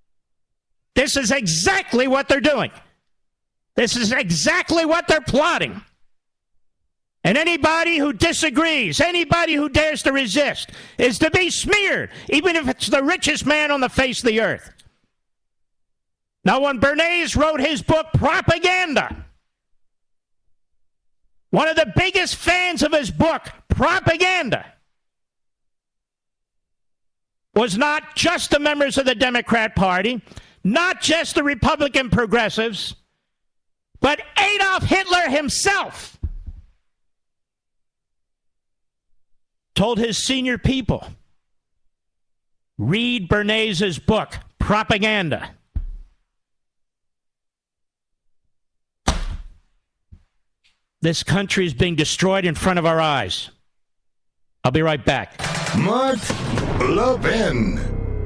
what they're doing. This is exactly what they're plotting. And anybody who disagrees, anybody who dares to resist, is to be smeared, even if it's the richest man on the face of the earth. Now, when Bernays wrote his book, Propaganda, one of the biggest fans of his book, Propaganda, was not just the members of the Democrat Party, not just the Republican progressives, but Adolf Hitler himself told his senior people, read Bernays' book, Propaganda. This country is being destroyed in front of our eyes. I'll be right back. Mark Levin.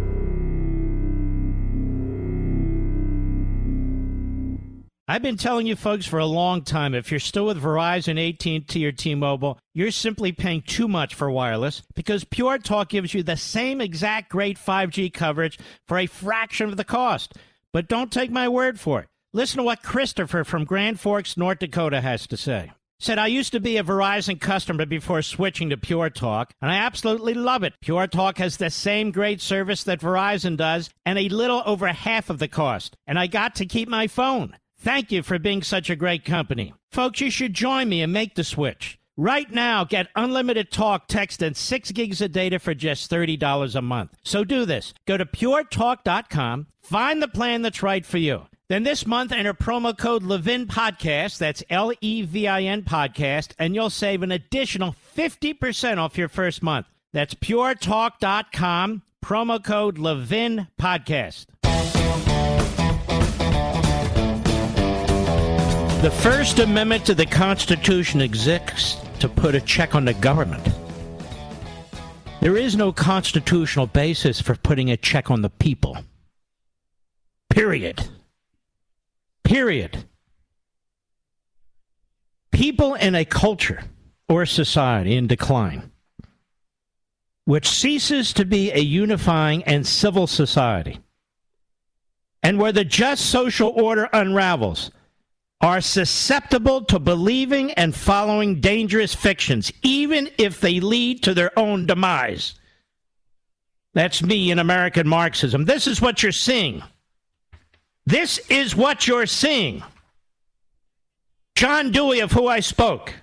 I've been telling you folks for a long time, if you're still with Verizon, AT&T, or T-Mobile, you're simply paying too much for wireless because Pure Talk gives you the same exact great 5G coverage for a fraction of the cost. But don't take my word for it. Listen to what Christopher from Grand Forks, North Dakota has to say. Said, I used to be a Verizon customer before switching to Pure Talk, and I absolutely love it. Pure Talk has the same great service that Verizon does and a little over half of the cost. And I got to keep my phone. Thank you for being such a great company. Folks, you should join me and make the switch. Right now, get unlimited talk, text, and 6 gigs of data for just $30 a month. So do this. Go to puretalk.com, find the plan that's right for you. Then this month, enter promo code Levin Podcast, that's Levin Podcast, and you'll save an additional 50% off your first month. That's puretalk.com, promo code Levin Podcast. The First Amendment to the Constitution exists to put a check on the government. There is no constitutional basis for putting a check on the people. Period. Period. People in a culture or society in decline, which ceases to be a unifying and civil society, and where the just social order unravels, are susceptible to believing and following dangerous fictions, even if they lead to their own demise. That's me in American Marxism. This is what you're seeing. This is what you're seeing. John Dewey, of who I spoke,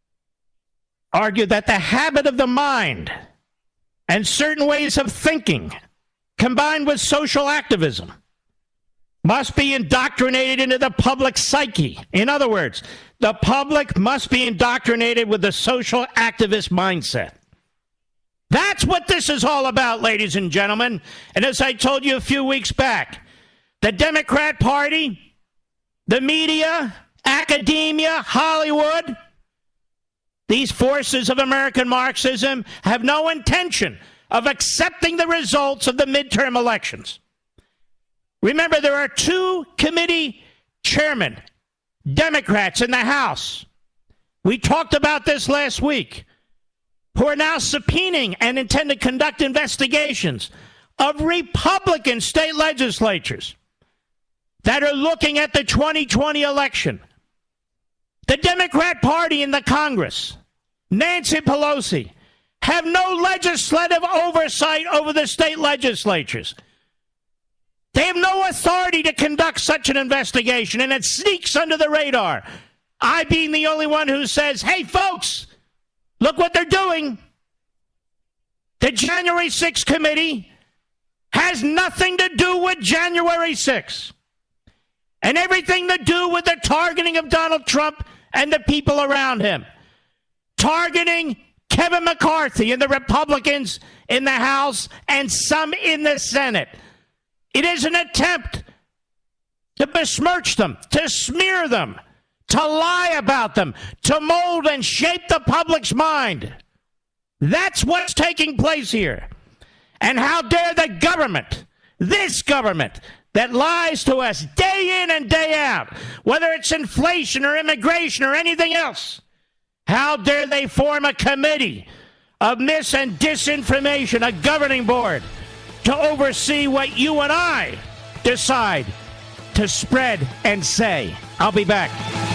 argued that the habit of the mind and certain ways of thinking, combined with social activism, must be indoctrinated into the public psyche. In other words, the public must be indoctrinated with the social activist mindset. That's what this is all about, ladies and gentlemen. And as I told you a few weeks back, the Democrat Party, the media, academia, Hollywood, these forces of American Marxism have no intention of accepting the results of the midterm elections. Remember, there are 2 committee chairmen, Democrats in the House. We talked about this last week, who are now subpoenaing and intend to conduct investigations of Republican state legislatures that are looking at the 2020 election. The Democrat Party in the Congress, Nancy Pelosi, have no legislative oversight over the state legislatures. They have no authority to conduct such an investigation, and it sneaks under the radar. I being the only one who says, hey, folks, look what they're doing. The January 6th committee has nothing to do with January 6th and everything to do with the targeting of Donald Trump and the people around him. Targeting Kevin McCarthy and the Republicans in the House and some in the Senate. It is an attempt to besmirch them, to smear them, to lie about them, to mold and shape the public's mind. That's what's taking place here. And how dare the government, this government, that lies to us day in and day out, whether it's inflation or immigration or anything else, how dare they form a committee of mis- and disinformation, a governing board, to oversee what you and I decide to spread and say. I'll be back.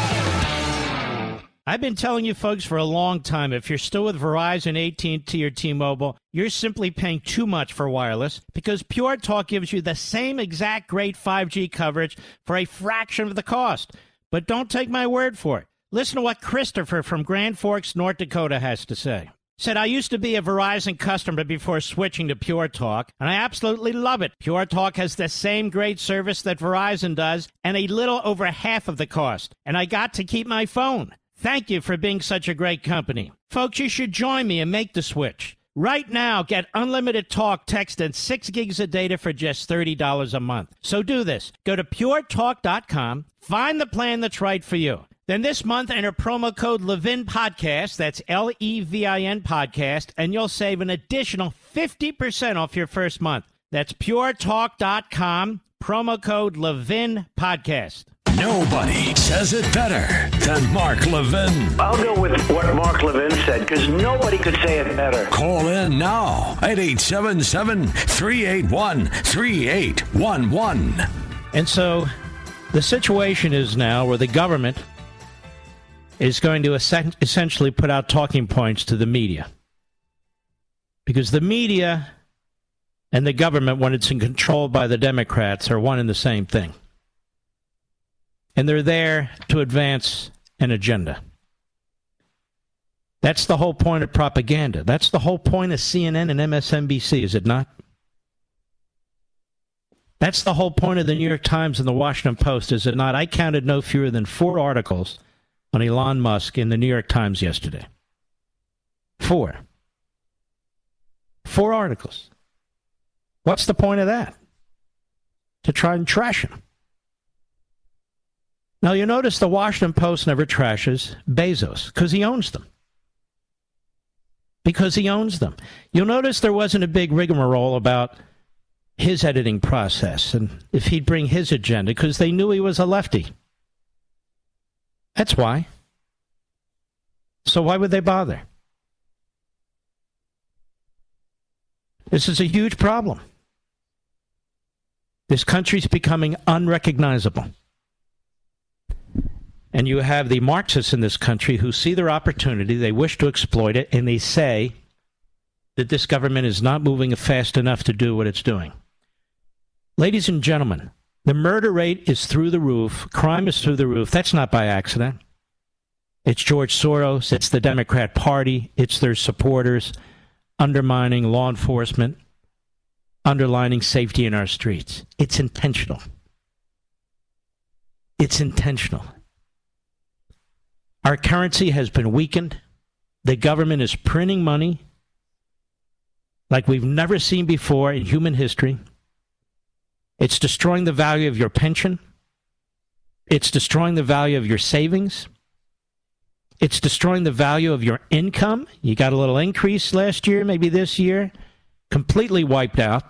I've been telling you folks for a long time, if you're still with Verizon, AT&T, or T-Mobile, you're simply paying too much for wireless, because Pure Talk gives you the same exact great 5G coverage for a fraction of the cost. But don't take my word for it. Listen to what Christopher from Grand Forks, North Dakota has to say. Said, I used to be a Verizon customer before switching to Pure Talk, and I absolutely love it. Pure Talk has the same great service that Verizon does, and a little over half of the cost. And I got to keep my phone. Thank you for being such a great company. Folks, you should join me and make the switch. Right now, get unlimited talk, text, and 6 gigs of data for just $30 a month. So do this. Go to puretalk.com, find the plan that's right for you. Then this month, enter promo code Levin Podcast, that's Levin Podcast, and you'll save an additional 50% off your first month. That's puretalk.com, promo code Levin Podcast. Nobody says it better than Mark Levin. I'll go with what Mark Levin said, because nobody could say it better. Call in now at 877-381-3811. And so the situation is now where the government is going to essentially put out talking points to the media. Because the media and the government, when it's in control by the Democrats, are one and the same thing. And they're there to advance an agenda. That's the whole point of propaganda. That's the whole point of CNN and MSNBC, is it not? That's the whole point of the New York Times and the Washington Post, is it not? I counted no fewer than 4 articles on Elon Musk in the New York Times yesterday. 4 articles. What's the point of that? To try and trash him. Now, you notice the Washington Post never trashes Bezos because he owns them. Because he owns them. You'll notice there wasn't a big rigmarole about his editing process and if he'd bring his agenda because they knew he was a lefty. That's why. So why would they bother? This is a huge problem. This country's becoming unrecognizable. And you have the Marxists in this country who see their opportunity, they wish to exploit it, and they say that this government is not moving fast enough to do what it's doing. Ladies and gentlemen, the murder rate is through the roof. Crime is through the roof. That's not by accident. It's George Soros. It's the Democrat Party. It's their supporters undermining law enforcement, underlining safety in our streets. It's intentional. It's intentional. Our currency has been weakened. The government is printing money like we've never seen before in human history. It's destroying the value of your pension. It's destroying the value of your savings. It's destroying the value of your income. You got a little increase last year, maybe this year. Completely wiped out.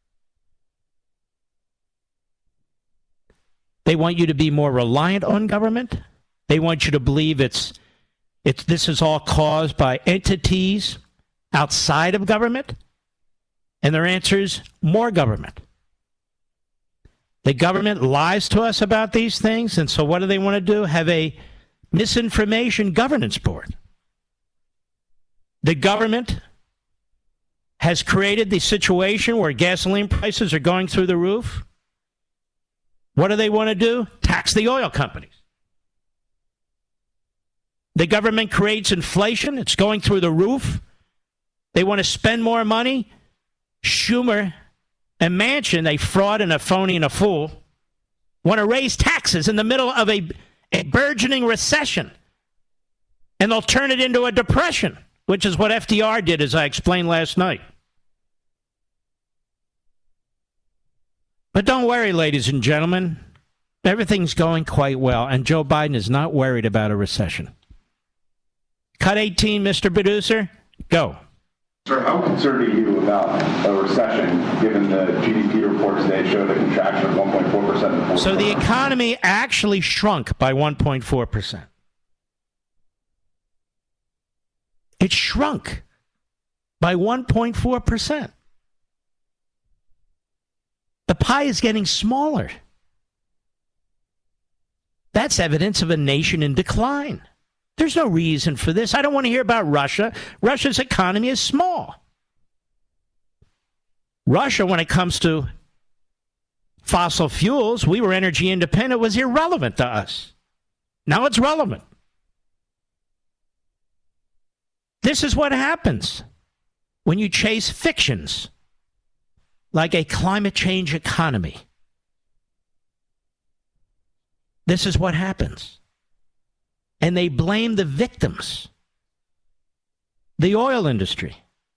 They want you to be more reliant on government. They want you to believe this is all caused by entities outside of government. And their answer is more government. The government lies to us about these things, and so what do they want to do? Have a misinformation governance board. The government has created the situation where gasoline prices are going through the roof. What do they want to do? Tax the oil companies. The government creates inflation. It's going through the roof. They want to spend more money. Schumer and Manchin, a fraud and a phony and a fool, want to raise taxes in the middle of a burgeoning recession. And they'll turn it into a depression, which is what FDR did, as I explained last night. But don't worry, ladies and gentlemen. Everything's going quite well, and Joe Biden is not worried about a recession. Cut 18, Mr. Producer. Go. Sir, how concerned are you about a recession, given the GDP report today showed a contraction of 1.4% in the fourth So the quarter? economy actually shrunk by 1.4%. It shrunk by 1.4%. The pie is getting smaller. That's evidence of a nation in decline. There's no reason for this. I don't want to hear about Russia. Russia's economy is small. Russia, when it comes to fossil fuels, we were energy independent, was irrelevant to us. Now it's relevant. This is what happens when you chase fictions like a climate change economy. This is what happens. And they blame the victims, the oil industry,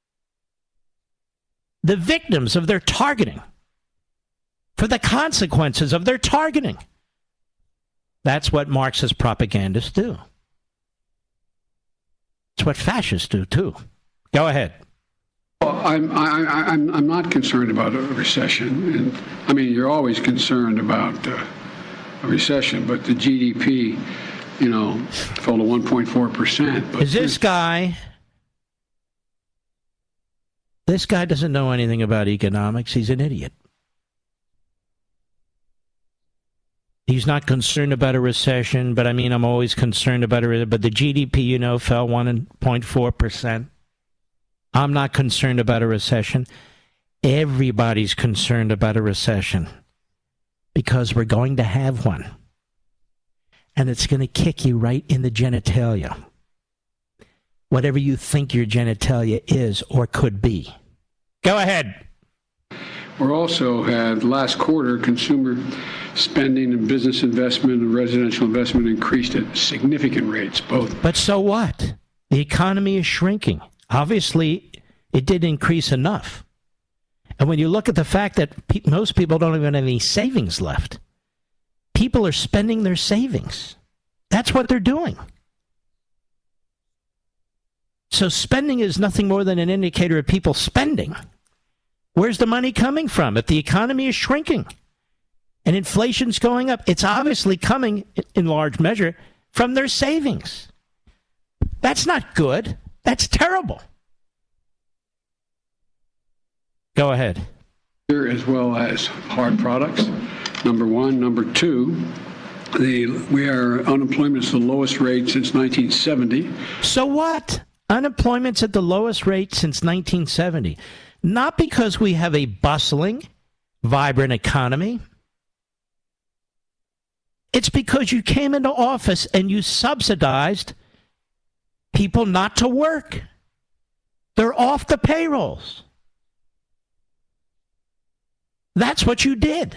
the victims of their targeting, for the consequences of their targeting. That's what Marxist propagandists do. It's what fascists do, too. Go ahead. Well, I'm not concerned about a recession. And I mean, you're always concerned about a recession, but the GDP, fell to 1.4%. Is this guy doesn't know anything about economics. He's an idiot. He's not concerned about a recession, but I'm always concerned about but the GDP, fell 1.4%. I'm not concerned about a recession. Everybody's concerned about a recession because we're going to have one. And it's going to kick you right in the genitalia. whatever you think your genitalia is or could be. Go ahead. We also had last quarter consumer spending and business investment and residential investment increased at significant rates, both. But so what? The economy is shrinking. Obviously, it didn't increase enough. And when you look at the fact that most people don't even have any savings left, people are spending their savings. That's what they're doing. So spending is nothing more than an indicator of people spending. Where's the money coming from? If the economy is shrinking and inflation's going up, it's obviously coming in large measure from their savings. That's not good. That's terrible. Go ahead. As well as hard products, number one. Number two, unemployment is the lowest rate since 1970. So what? Unemployment's at the lowest rate since 1970. Not because we have a bustling, vibrant economy. It's because you came into office and you subsidized people not to work. They're off the payrolls. That's what you did.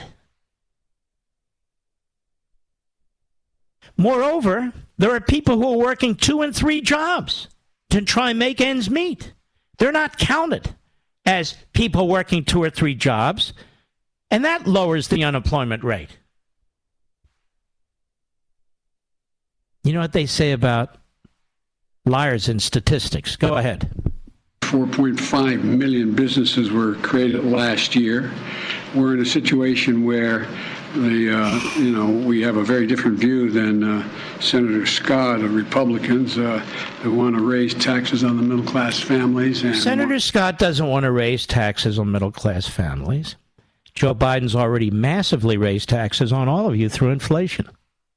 Moreover, there are people who are working 2 and 3 jobs to try and make ends meet. They're not counted as people working 2 or 3 jobs, and that lowers the unemployment rate. You know what they say about liars in statistics? Go ahead. 4.5 million businesses were created last year. We're in a situation where we have a very different view than Senator Scott of Republicans who want to raise taxes on the middle-class families. And Senator Scott doesn't want to raise taxes on middle-class families. Joe Biden's already massively raised taxes on all of you through inflation.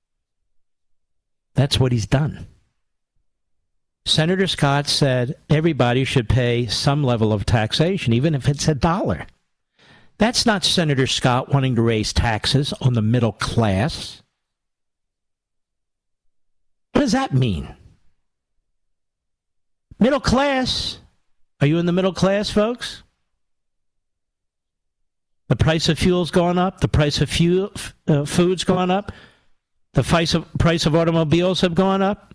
That's what he's done. Senator Scott said everybody should pay some level of taxation, even if it's $1. That's not Senator Scott wanting to raise taxes on the middle class. What does that mean? Middle class? Are you in the middle class, folks? The price of fuel's gone up. The price of food's gone up. The price of automobiles have gone up.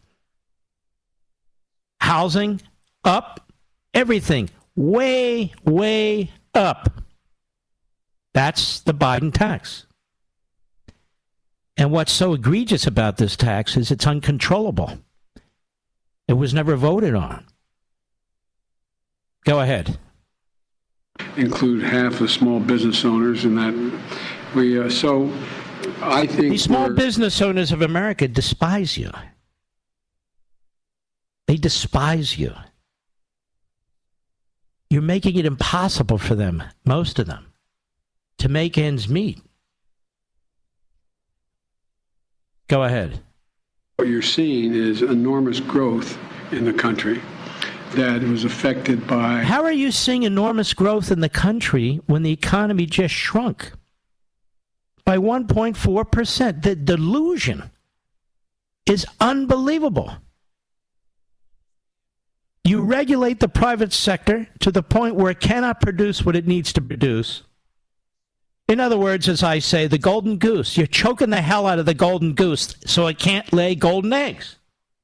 Housing up. Everything way, way up. That's the Biden tax. And what's so egregious about this tax is it's uncontrollable. It was never voted on. Go ahead. Include half the small business owners in that. I think these small business owners of America despise you. They despise you. You're making it impossible for them, most of them, to make ends meet. Go ahead. What you're seeing is enormous growth in the country that was affected by... How are you seeing enormous growth in the country when the economy just shrunk by 1.4%? The delusion is unbelievable. You regulate the private sector to the point where it cannot produce what it needs to produce. In other words, as I say, the golden goose. You're choking the hell out of the golden goose so it can't lay golden eggs.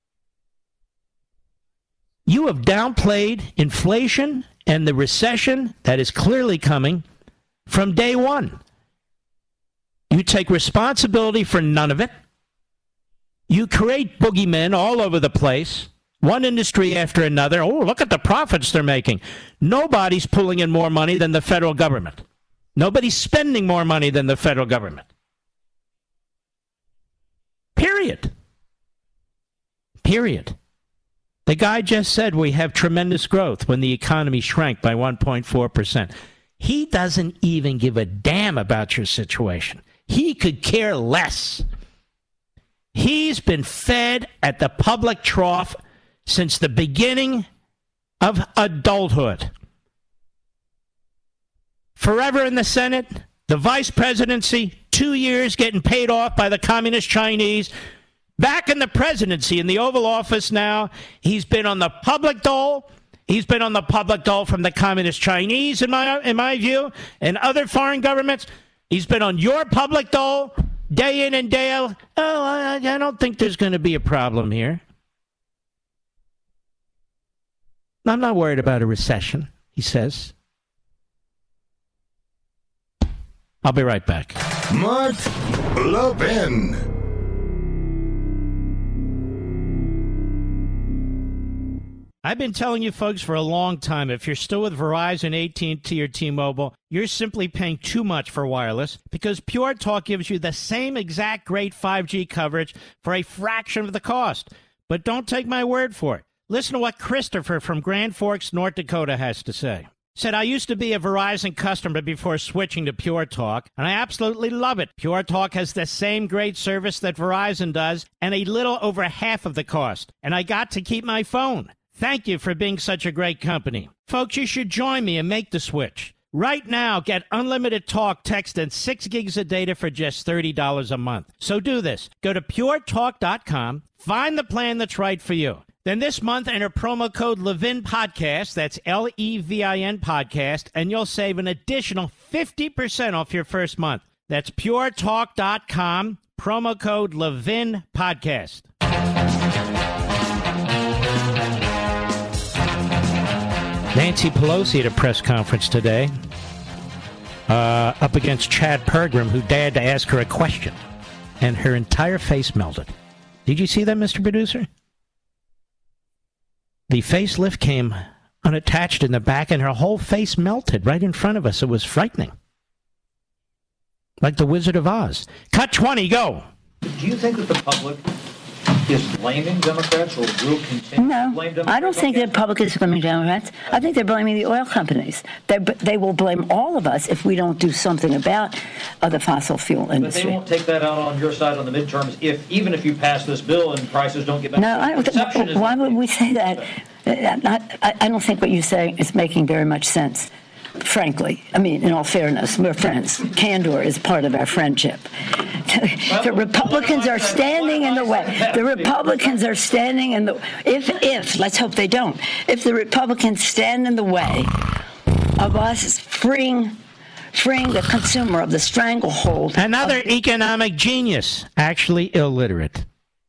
You have downplayed inflation and the recession that is clearly coming from day one. You take responsibility for none of it. You create boogeymen all over the place, one industry after another. Oh, look at the profits they're making. Nobody's pulling in more money than the federal government. Nobody's spending more money than the federal government. Period. Period. The guy just said we have tremendous growth when the economy shrank by 1.4%. He doesn't even give a damn about your situation. He could care less. He's been fed at the public trough since the beginning of adulthood. Forever in the Senate, the vice presidency, 2 years getting paid off by the communist Chinese, back in the presidency, in the Oval Office now. He's been on the public dole. He's been on the public dole from the Communist Chinese, in my view, and other foreign governments. He's been on your public dole day in and day out. Oh, I don't think there's going to be a problem here. I'm not worried about a recession, he says. I'll be right back. Mark Levin. I've been telling you folks for a long time, if you're still with Verizon, AT&T, or T-Mobile, you're simply paying too much for wireless because Pure Talk gives you the same exact great 5G coverage for a fraction of the cost. But don't take my word for it. Listen to what Christopher from Grand Forks, North Dakota has to say. Said, I used to be a Verizon customer before switching to Pure Talk, and I absolutely love it. Pure Talk has the same great service that Verizon does and a little over half of the cost. And I got to keep my phone. Thank you for being such a great company. Folks, you should join me and make the switch. Right now, get unlimited talk, text, and 6 gigs of data for just $30 a month. So do this. Go to puretalk.com, find the plan that's right for you. Then this month, enter promo code Levin Podcast, that's Levin Podcast, and you'll save an additional 50% off your first month. That's puretalk.com, promo code Levin Podcast. Nancy Pelosi at a press conference today, up against Chad Pergram, who dared to ask her a question, and her entire face melted. Did you see that, Mr. Producer? The facelift came unattached in the back, and her whole face melted right in front of us. It was frightening. Like the Wizard of Oz. Cut 20, go! Do you think that the public is blaming Democrats or will continue to blame Democrats? I don't think that public is blaming Democrats. I think they're blaming the oil companies. They will blame all of us if we don't do something about the fossil fuel industry. But they won't take that out on your side on the midterms even if you pass this bill and prices don't get back. No, I don't why would we say that? I don't think what you say is making very much sense. Frankly, I mean, in all fairness, we're friends. Candor is part of our friendship. The Republicans are standing in the way. The Republicans are standing in the. If let's hope they don't. If the Republicans stand in the way of us freeing the consumer of the stranglehold. Another economic genius, actually illiterate.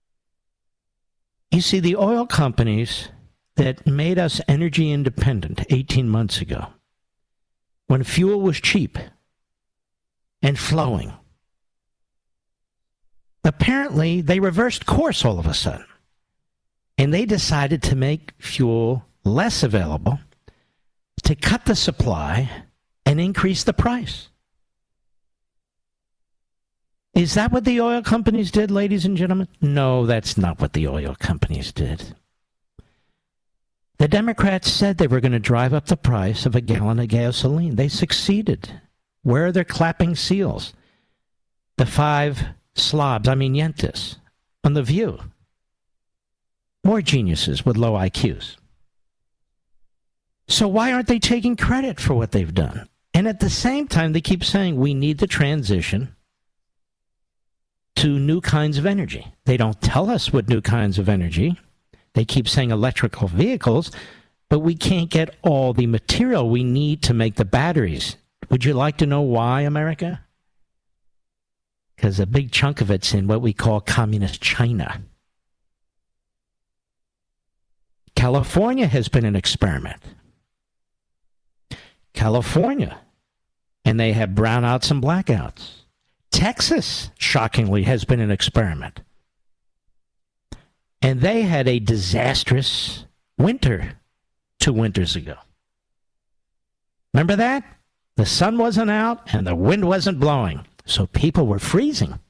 You see, the oil companies that made us energy independent 18 months ago, when fuel was cheap and flowing, apparently they reversed course all of a sudden. And they decided to make fuel less available, to cut the supply and increase the price. Is that what the oil companies did, ladies and gentlemen? No, that's not what the oil companies did. The Democrats said they were going to drive up the price of a gallon of gasoline. They succeeded. Where are their clapping seals? The 5 slobs, Yentis, on The View. More geniuses with low IQs. So why aren't they taking credit for what they've done? And at the same time, they keep saying we need to transition to new kinds of energy. They don't tell us what new kinds of energy. They keep saying electrical vehicles, but we can't get all the material we need to make the batteries. Would you like to know why, America? Because a big chunk of it's in what we call communist China. California has been an experiment. California. And they have brownouts and blackouts. Texas, shockingly, has been an experiment. And they had a disastrous winter 2 winters ago. Remember that? The sun wasn't out and the wind wasn't blowing. So people were freezing.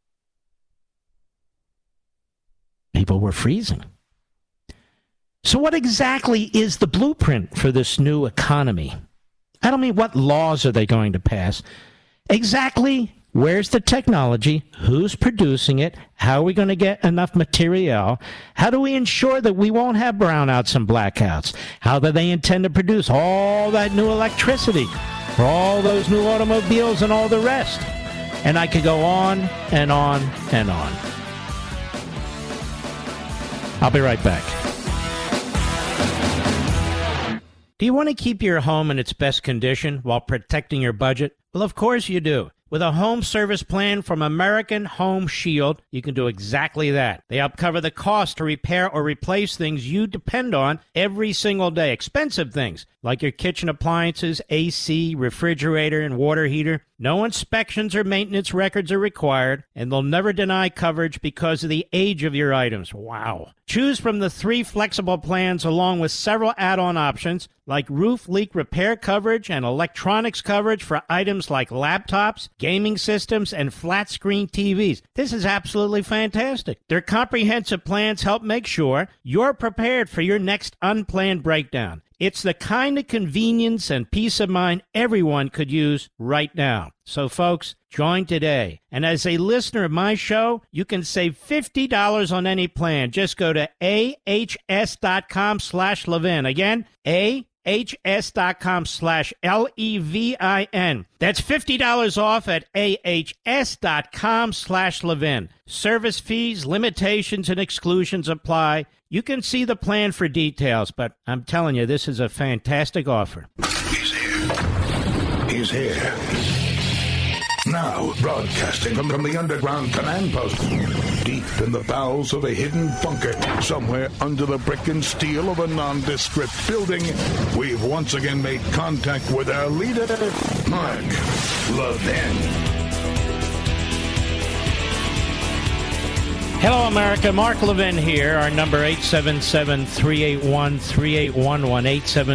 People were freezing. So what exactly is the blueprint for this new economy? I don't mean what laws are they going to pass. Exactly where's the technology? Who's producing it? How are we going to get enough material? How do we ensure that we won't have brownouts and blackouts? How do they intend to produce all that new electricity for all those new automobiles and all the rest? And I could go on and on and on. I'll be right back. Do you want to keep your home in its best condition while protecting your budget? Well, of course you do. With a home service plan from American Home Shield, you can do exactly that. They help cover the cost to repair or replace things you depend on every single day. Expensive things like your kitchen appliances, AC, refrigerator, and water heater. No inspections or maintenance records are required, and they'll never deny coverage because of the age of your items. Wow. Choose from the 3 flexible plans along with several add-on options like roof leak repair coverage and electronics coverage for items like laptops, gaming systems, and flat-screen TVs. This is absolutely fantastic. Their comprehensive plans help make sure you're prepared for your next unplanned breakdown. It's the kind of convenience and peace of mind everyone could use right now. So, folks, join today. And as a listener of my show, you can save $50 on any plan. Just go to ahs.com/Levin. Again, ahs.com/Levin. That's $50 off at ahs.com/Levin. Service fees, limitations, and exclusions apply. You can see the plan for details, but I'm telling you, this is a fantastic offer. He's here. He's here. Now, broadcasting from the underground command post, deep in the bowels of a hidden bunker, somewhere under the brick and steel of a nondescript building, we've once again made contact with our leader, Mark Levin. Hello, America. Mark Levin here. Our number 877-381-3811,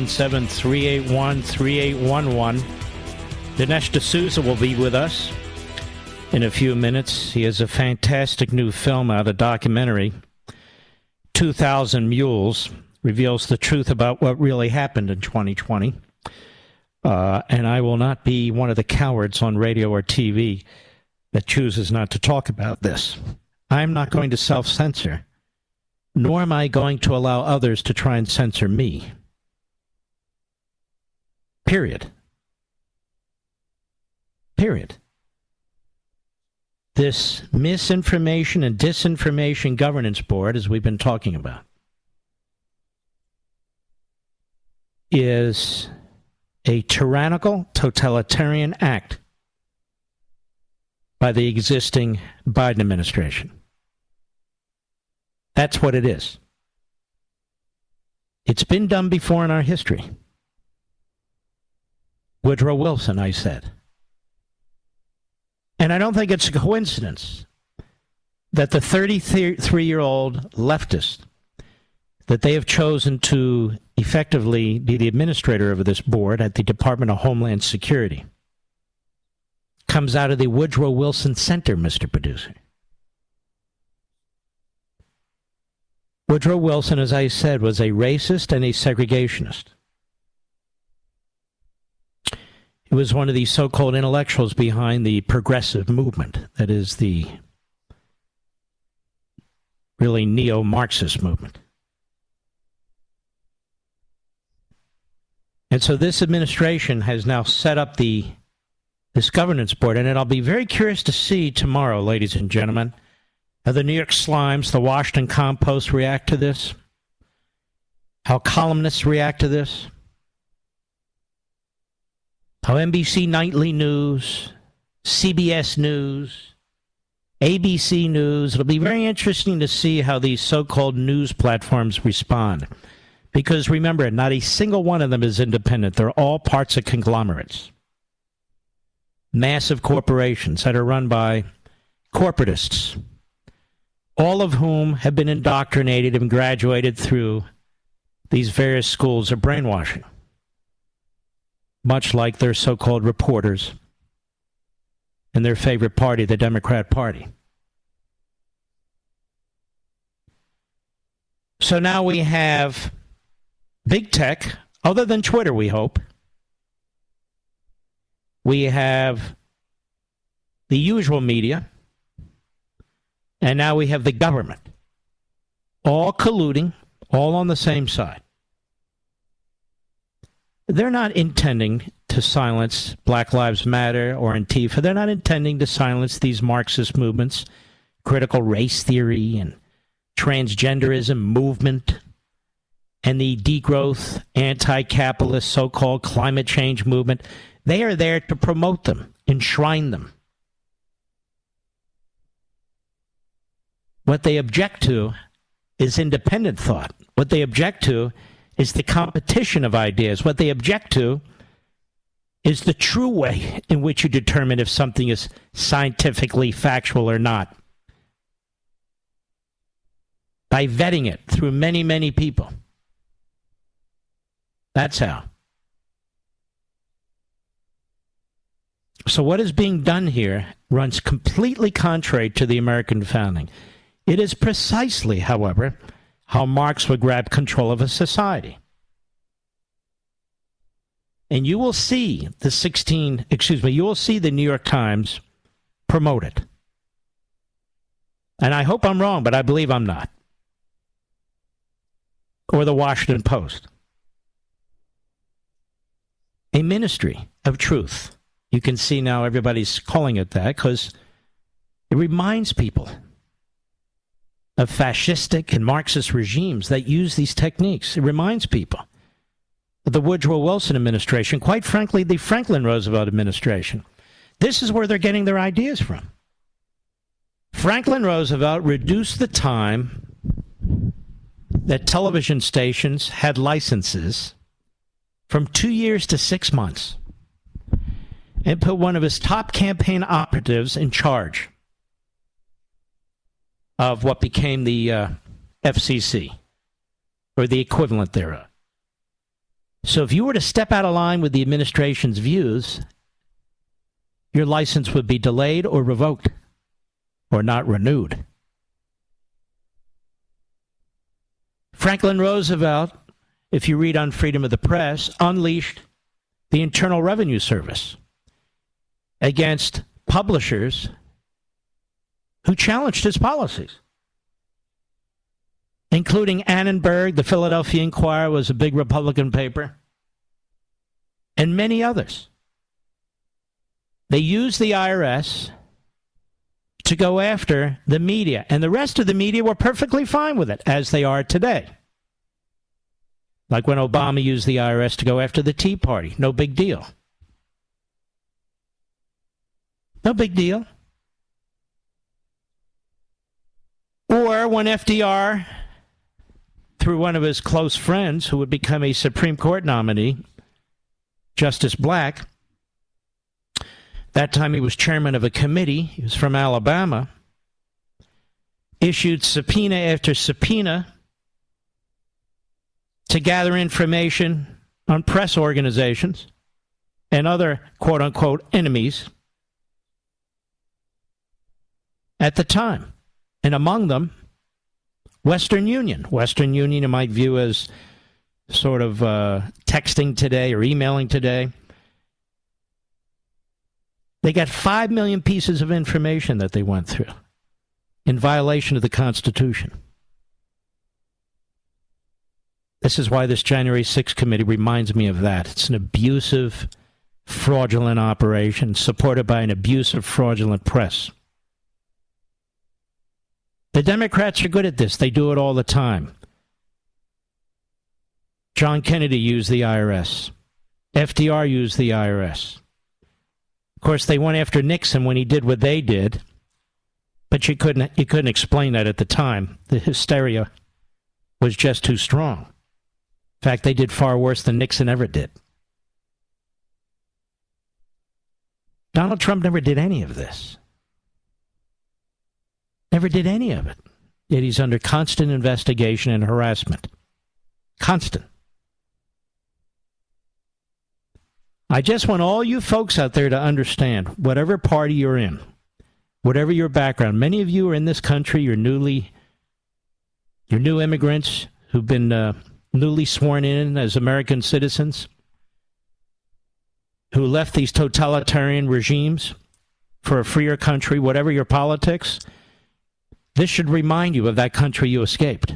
877-381-3811. Dinesh D'Souza will be with us in a few minutes. He has a fantastic new film out, a documentary, 2,000 Mules, reveals the truth about what really happened in 2020. And I will not be one of the cowards on radio or TV that chooses not to talk about this. I'm not going to self-censor, nor am I going to allow others to try and censor me. Period. Period. This misinformation and disinformation governance board, as we've been talking about, is a tyrannical, totalitarian act by the existing Biden administration. That's what it is. It's been done before in our history. Woodrow Wilson, I said. And I don't think it's a coincidence that the 33-year-old leftist that they have chosen to effectively be the administrator of this board at the Department of Homeland Security comes out of the Woodrow Wilson Center, Mr. Producer. Woodrow Wilson, as I said, was a racist and a segregationist. He was one of the so-called intellectuals behind the progressive movement, that is the really neo-Marxist movement. And so this administration has now set up this governance board, and I'll be very curious to see tomorrow, ladies and gentlemen, how the New York Slimes, the Washington Compost react to this, how columnists react to this, how NBC Nightly News, CBS News, ABC News. It'll be very interesting to see how these so-called news platforms respond. Because remember, not a single one of them is independent. They're all parts of conglomerates. Massive corporations that are run by corporatists, all of whom have been indoctrinated and graduated through these various schools of brainwashing, much like their so-called reporters and their favorite party, the Democrat Party. So now we have big tech, other than Twitter, we hope. We have the usual media, and now we have the government, all colluding, all on the same side. They're not intending to silence Black Lives Matter or Antifa. They're not intending to silence these Marxist movements, critical race theory and transgenderism movement and the degrowth, anti-capitalist, so-called climate change movement, they are there to promote them, enshrine them. What they object to is independent thought. What they object to is the competition of ideas. What they object to is the true way in which you determine if something is scientifically factual or not. By vetting it through many, many people. That's how. So what is being done here runs completely contrary to the American founding. It is precisely, however, how Marx would grab control of a society. And you will see you will see the New York Times promote it. And I hope I'm wrong, but I believe I'm not. Or the Washington Post. A ministry of truth. You can see now everybody's calling it that because it reminds people of fascistic and Marxist regimes that use these techniques. It reminds people of the Woodrow Wilson administration, quite frankly, the Franklin Roosevelt administration. This is where they're getting their ideas from. Franklin Roosevelt reduced the time that television stations had licenses from 2 years to 6 months and put one of his top campaign operatives in charge of what became the FCC, or the equivalent thereof. So if you were to step out of line with the administration's views, your license would be delayed or revoked or not renewed. Franklin Roosevelt, if you read on Freedom of the Press, unleashed the Internal Revenue Service against publishers who challenged his policies, including Annenberg. The Philadelphia Inquirer was a big Republican paper, and many others. They used the IRS to go after the media, and the rest of the media were perfectly fine with it, as they are today. Like when Obama used the IRS to go after the Tea Party. No big deal. No big deal. Or when FDR, through one of his close friends who would become a Supreme Court nominee, Justice Black, that time he was chairman of a committee, he was from Alabama, issued subpoena after subpoena to gather information on press organizations and other quote-unquote enemies at the time. And among them, Western Union. Western Union you might view as sort of texting today or emailing today. They got 5 million pieces of information that they went through in violation of the Constitution. This is why this January 6th committee reminds me of that. It's an abusive, fraudulent operation supported by an abusive, fraudulent press. The Democrats are good at this. They do it all the time. John Kennedy used the IRS. FDR used the IRS. Of course, they went after Nixon when he did what they did, but you couldn't explain that at the time. The hysteria was just too strong. In fact, they did far worse than Nixon ever did. Donald Trump never did any of this. Never did any of it. Yet he's under constant investigation and harassment. Constant. I just want all you folks out there to understand, whatever party you're in, whatever your background, many of you are in this country, you're new immigrants who've been newly sworn in as American citizens, who left these totalitarian regimes for a freer country, whatever your politics. This should remind you of that country you escaped.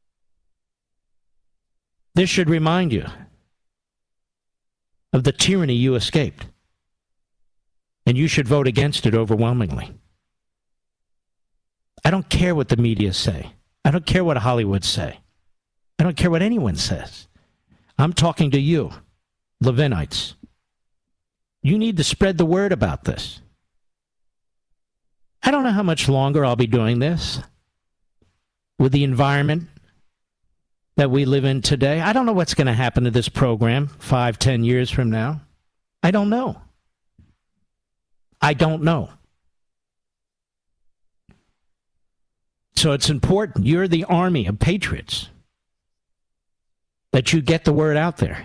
This should remind you of the tyranny you escaped. And you should vote against it overwhelmingly. I don't care what the media say. I don't care what Hollywood say. I don't care what anyone says. I'm talking to you, Levinites. You need to spread the word about this. I don't know how much longer I'll be doing this with the environment that we live in today. I don't know what's going to happen to this program 5-10 years from now. I don't know. I don't know. So it's important. You're the army of patriots, that you get the word out there.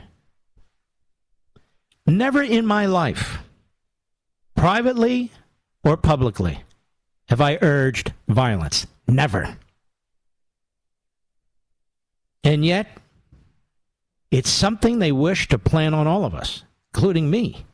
Never in my life, privately or publicly, have I urged violence. Never. And yet, it's something they wish to plant on all of us, including me.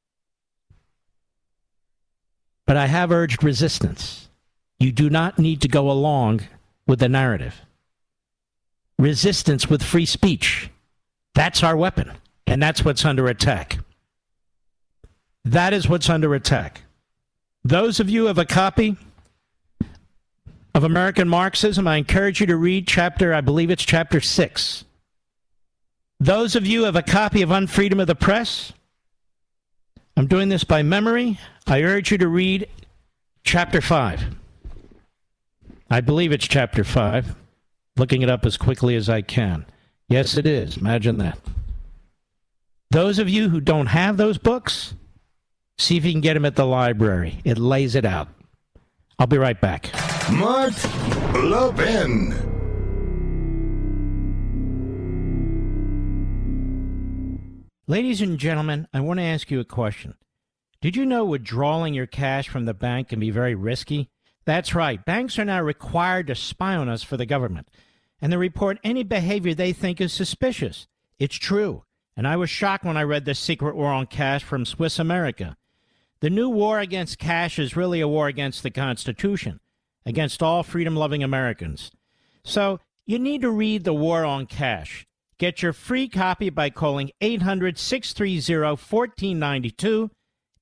But I have urged resistance. You do not need to go along with the narrative. Resistance with free speech. That's our weapon. And that's what's under attack. That is what's under attack. Those of you who have a copy of American Marxism, I encourage you to read I believe it's chapter 6. Those of you who have a copy of Unfreedom of the Press, I'm doing this by memory. I urge you to read chapter 5. I believe it's chapter 5. Looking it up as quickly as I can. Yes, it is. Imagine that. Those of you who don't have those books, see if you can get them at the library. It lays it out. I'll be right back. Mark Levin. Ladies and gentlemen, I want to ask you a question. Did you know withdrawing your cash from the bank can be very risky? That's right. Banks are now required to spy on us for the government, and they report any behavior they think is suspicious. It's true, and I was shocked when I read The Secret War on Cash from Swiss America. The new war against cash is really a war against the Constitution, against all freedom-loving Americans. So you need to read The War on Cash. Get your free copy by calling 800-630-1492,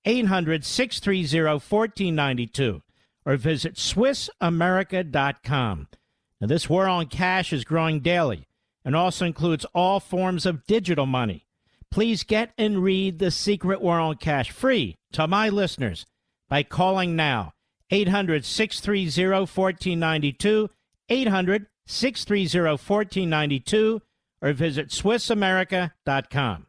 800-630-1492, or visit SwissAmerica.com. Now, this war on cash is growing daily and also includes all forms of digital money. Please get and read The Secret War on Cash free to my listeners by calling now, 800-630-1492, 800-630-1492, or visit SwissAmerica.com.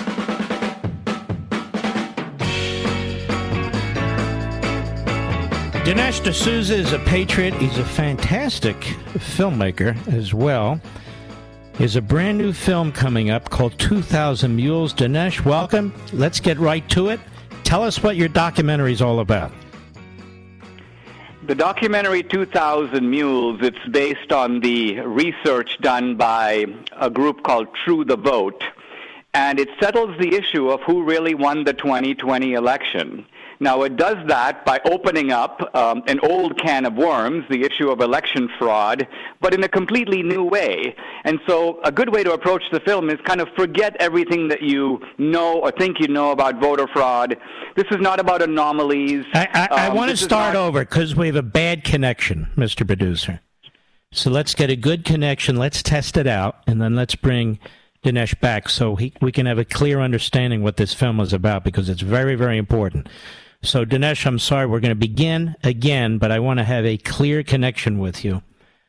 Dinesh D'Souza is a patriot. He's a fantastic filmmaker as well. There's a brand new film coming up called 2,000 Mules. Dinesh, welcome. Let's get right to it. Tell us what your documentary is all about. The documentary 2,000 Mules, it's based on the research done by a group called True the Vote, and it settles the issue of who really won the 2020 election. Now, it does that by opening up an old can of worms, the issue of election fraud, but in a completely new way. And so a good way to approach the film is kind of forget everything that you know or think you know about voter fraud. This is not about anomalies. I want to start over because we have a bad connection, Mr. Producer. So let's get a good connection. Let's test it out, and then let's bring Dinesh back so we can have a clear understanding what this film is about, because it's very, very important. So, Dinesh, I'm sorry, we're going to begin again, but I want to have a clear connection with you.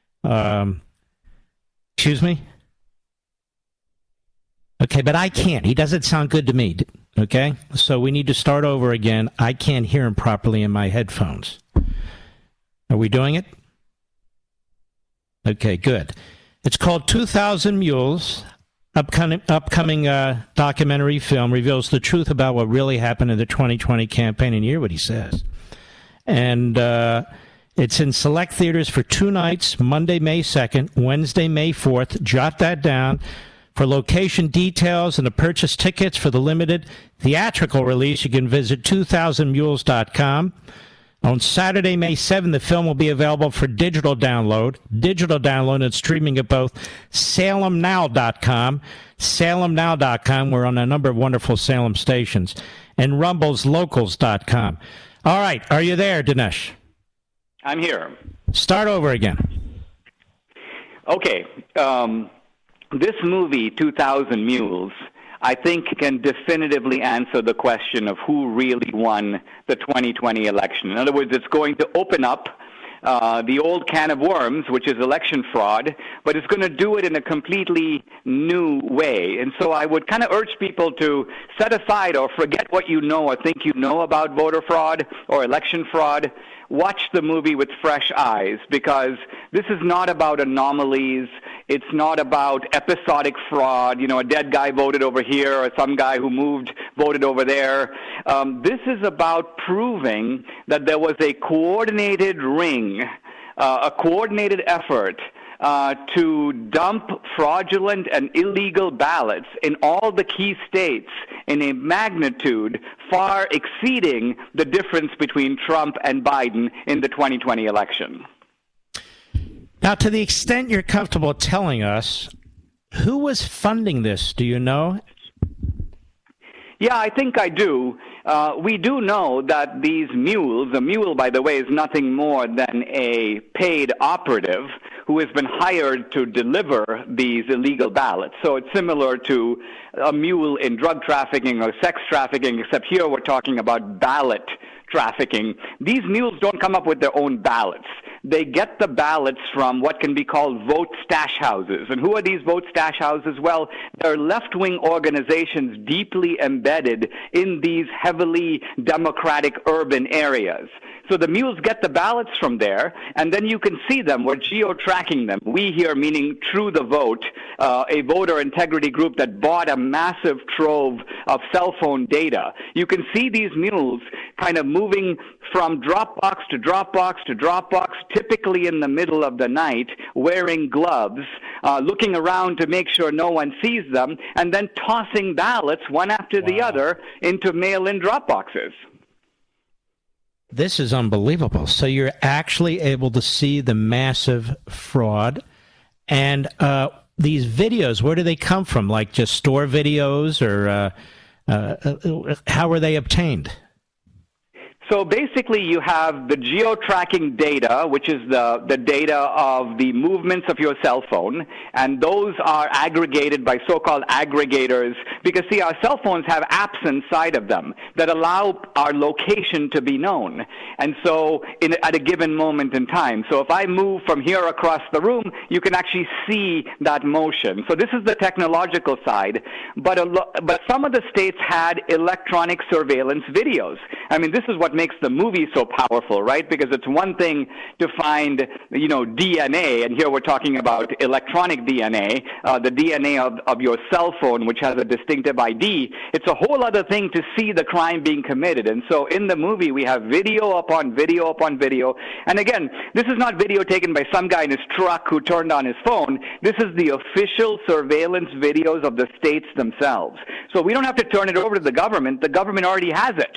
Excuse me? Okay, but I can't. He doesn't sound good to me, okay? So we need to start over again. I can't hear him properly in my headphones. Are we doing it? Okay, good. It's called 2,000 Mules. Upcoming documentary film reveals the truth about what really happened in the 2020 campaign, and hear what he says. And it's in select theaters for 2 nights, Monday, May 2nd, Wednesday, May 4th. Jot that down. For location details and to purchase tickets for the limited theatrical release, you can visit 2000mules.com. On Saturday, May 7th, the film will be available for digital download and streaming at both salemnow.com. We're on a number of wonderful Salem stations, and rumbleslocals.com. All right, are you there, Dinesh? I'm here. Start over again. Okay. This movie, 2,000 Mules, I think can definitively answer the question of who really won the 2020 election. In other words, it's going to open up the old can of worms, which is election fraud, but it's going to do it in a completely new way. And so I would kind of urge people to set aside or forget what you know or think you know about voter fraud or election fraud. Watch the movie with fresh eyes, because this is not about anomalies. It's not about episodic fraud. You know, a dead guy voted over here, or some guy who moved voted over there. This is about proving that there was a coordinated ring, a coordinated effort to dump fraudulent and illegal ballots in all the key states in a magnitude far exceeding the difference between Trump and Biden in the 2020 election. Now, to the extent you're comfortable telling us, who was funding this? Do you know? Yeah, I think I do. We do know that these mules, a mule, by the way, is nothing more than a paid operative who has been hired to deliver these illegal ballots. So it's similar to a mule in drug trafficking or sex trafficking, except here we're talking about ballot trafficking. These mules don't come up with their own ballots. They get the ballots from what can be called vote stash houses. And who are these vote stash houses? Well, they're left-wing organizations deeply embedded in these heavily Democratic urban areas. So the mules get the ballots from there, and then you can see them. We're geo-tracking them. We here, meaning True the Vote, a voter integrity group that bought a massive trove of cell phone data. You can see these mules kind of moving from Dropbox to Dropbox to Dropbox, typically in the middle of the night, wearing gloves, looking around to make sure no one sees them, and then tossing ballots one after the other into mail-in Dropboxes. This is unbelievable. So you're actually able to see the massive fraud. And these videos, where do they come from? Like just store videos, or how are they obtained? So basically you have the geo-tracking data, which is the data of the movements of your cell phone, and those are aggregated by so-called aggregators, because, see, our cell phones have apps inside of them that allow our location to be known, and so at a given moment in time. So if I move from here across the room, you can actually see that motion. So this is the technological side, but some of the states had electronic surveillance videos. I mean, this is what makes the movie so powerful, right? Because it's one thing to find, DNA, and here we're talking about electronic DNA, the DNA of your cell phone, which has a distinctive ID. It's a whole other thing to see the crime being committed. And so in the movie, we have video upon video upon video. And again, this is not video taken by some guy in his truck who turned on his phone. This is the official surveillance videos of the states themselves. So we don't have to turn it over to the government. The government already has it.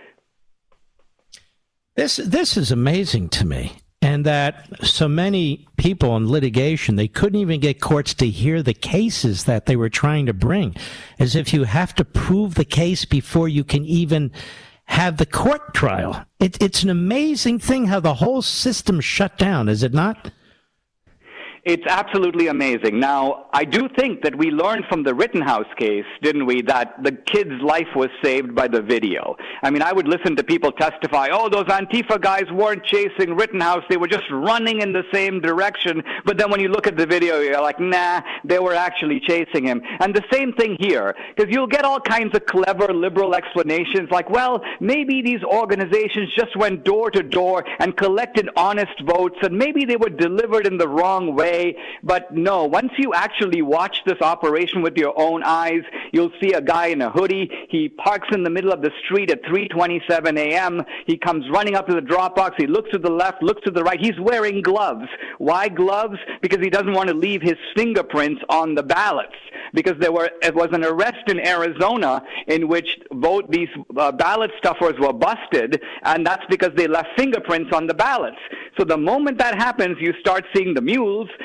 This is amazing to me, and that so many people in litigation, they couldn't even get courts to hear the cases that they were trying to bring, as if you have to prove the case before you can even have the court trial. It's an amazing thing how the whole system shut down, is it not? It's absolutely amazing. Now, I do think that we learned from the Rittenhouse case, didn't we, that the kid's life was saved by the video. I mean, I would listen to people testify, those Antifa guys weren't chasing Rittenhouse, they were just running in the same direction. But then when you look at the video, you're like, nah, they were actually chasing him. And the same thing here, because you'll get all kinds of clever liberal explanations like, well, maybe these organizations just went door to door and collected honest votes, and maybe they were delivered in the wrong way. But no, once you actually watch this operation with your own eyes, you'll see a guy in a hoodie. He parks in the middle of the street at 3:27 a.m. He comes running up to the Dropbox. He looks to the left, looks to the right. He's wearing gloves. Why gloves? Because he doesn't want to leave his fingerprints on the ballots. Because it was an arrest in Arizona in which these ballot stuffers were busted, and that's because they left fingerprints on the ballots. So the moment that happens, you start seeing the mules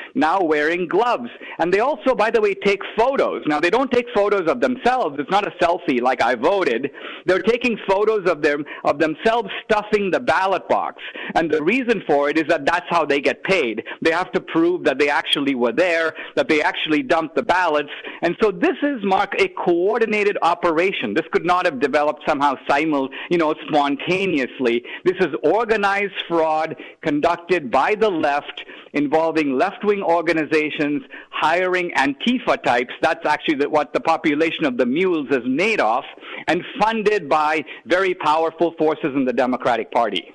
now wearing gloves. And they also, by the way, take photos. Now, they don't take photos of themselves. It's not a selfie like I voted. They're taking photos of themselves stuffing the ballot box. And the reason for it is that that's how they get paid. They have to prove that they actually were there, that they actually dumped the ballots. And so this is, Mark, a coordinated operation. This could not have developed somehow spontaneously. This is organized fraud conducted by the left, involving left-wing organizations hiring Antifa types. That's actually what the population of the mules is made of, and funded by very powerful forces in the Democratic Party.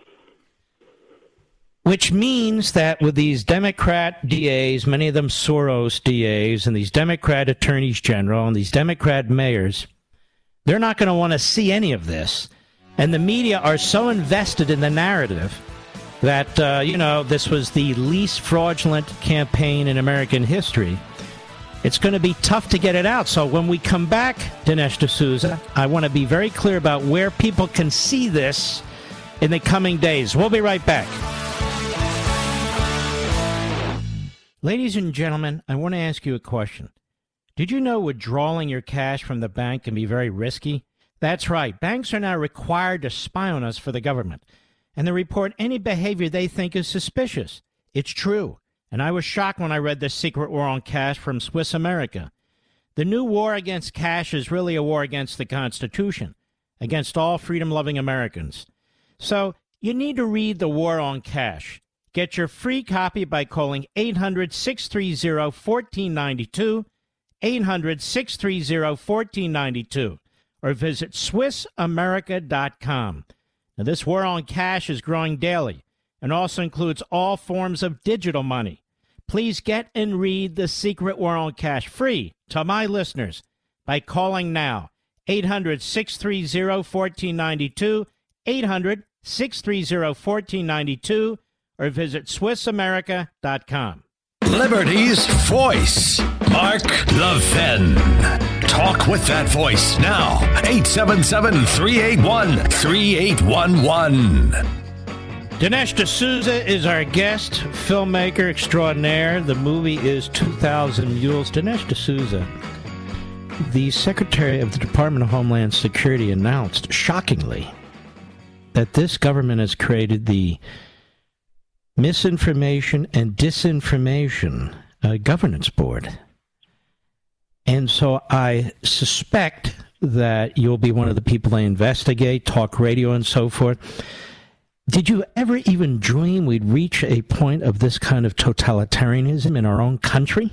Which means that with these Democrat DAs, many of them Soros DAs, and these Democrat attorneys general, and these Democrat mayors, they're not going to want to see any of this. And the media are so invested in the narrative that, this was the least fraudulent campaign in American history. It's going to be tough to get it out. So when we come back, Dinesh D'Souza, I want to be very clear about where people can see this in the coming days. We'll be right back. Ladies and gentlemen, I want to ask you a question. Did you know withdrawing your cash from the bank can be very risky? That's right. Banks are now required to spy on us for the government, and they report any behavior they think is suspicious. It's true, and I was shocked when I read The Secret War on Cash from Swiss America. The new war against cash is really a war against the Constitution, against all freedom-loving Americans. So you need to read The War on Cash. Get your free copy by calling 800-630-1492, 800-630-1492, or visit SwissAmerica.com. Now, this war on cash is growing daily and also includes all forms of digital money. Please get and read The Secret War on Cash free to my listeners by calling now, 800-630-1492, 800-630-1492, or visit SwissAmerica.com. Liberty's voice, Mark Levin. Talk with that voice now. 877-381-3811. Dinesh D'Souza is our guest, filmmaker extraordinaire. The movie is 2,000 Mules. Dinesh D'Souza, the Secretary of the Department of Homeland Security, announced, shockingly, that this government has created the Misinformation and Disinformation Governance Board. And so I suspect that you'll be one of the people they investigate, talk radio and so forth. Did you ever even dream we'd reach a point of this kind of totalitarianism in our own country?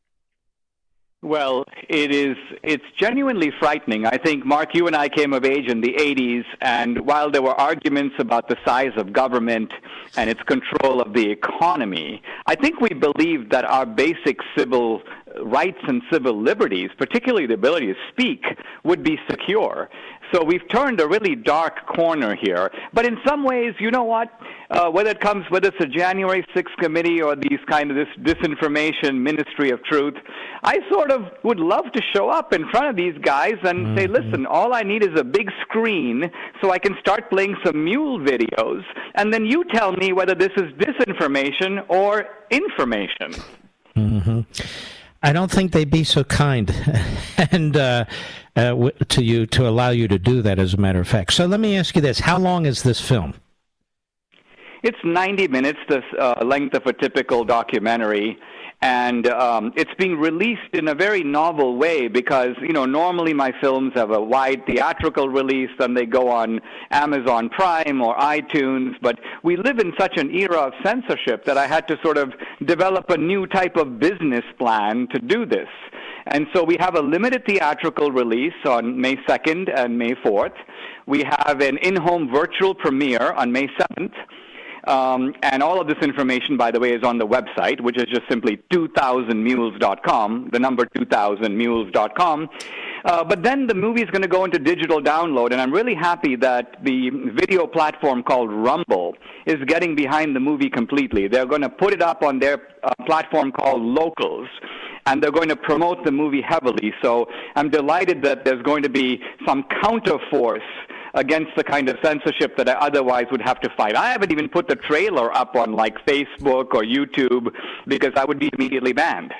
Well, it's genuinely frightening. I think, Mark, you and I came of age in the 80s, and while there were arguments about the size of government and its control of the economy, I think we believed that our basic civil rights and civil liberties, particularly the ability to speak, would be secure. So we've turned a really dark corner here. But in some ways, you know what? Whether it's a January 6th committee or this disinformation ministry of truth, I sort of would love to show up in front of these guys and say, listen, all I need is a big screen so I can start playing some mule videos, and then you tell me whether this is disinformation or information. Mm-hmm. I don't think they'd be so kind and to you to allow you to do that, as a matter of fact. So let me ask you this. How long is this film? It's 90 minutes, the length of a typical documentary. And it's being released in a very novel way because, normally my films have a wide theatrical release, then they go on Amazon Prime or iTunes. But we live in such an era of censorship that I had to sort of develop a new type of business plan to do this. And so we have a limited theatrical release on May 2nd and May 4th. We have an in-home virtual premiere on May 7th. And all of this information, by the way, is on the website, which is just simply 2000mules.com, the number 2000mules.com. But then the movie is going to go into digital download, and I'm really happy that the video platform called Rumble is getting behind the movie completely. They're going to put it up on their platform called Locals, and they're going to promote the movie heavily. So I'm delighted that there's going to be some counterforce against the kind of censorship that I otherwise would have to fight. I haven't even put the trailer up on like Facebook or YouTube because I would be immediately banned.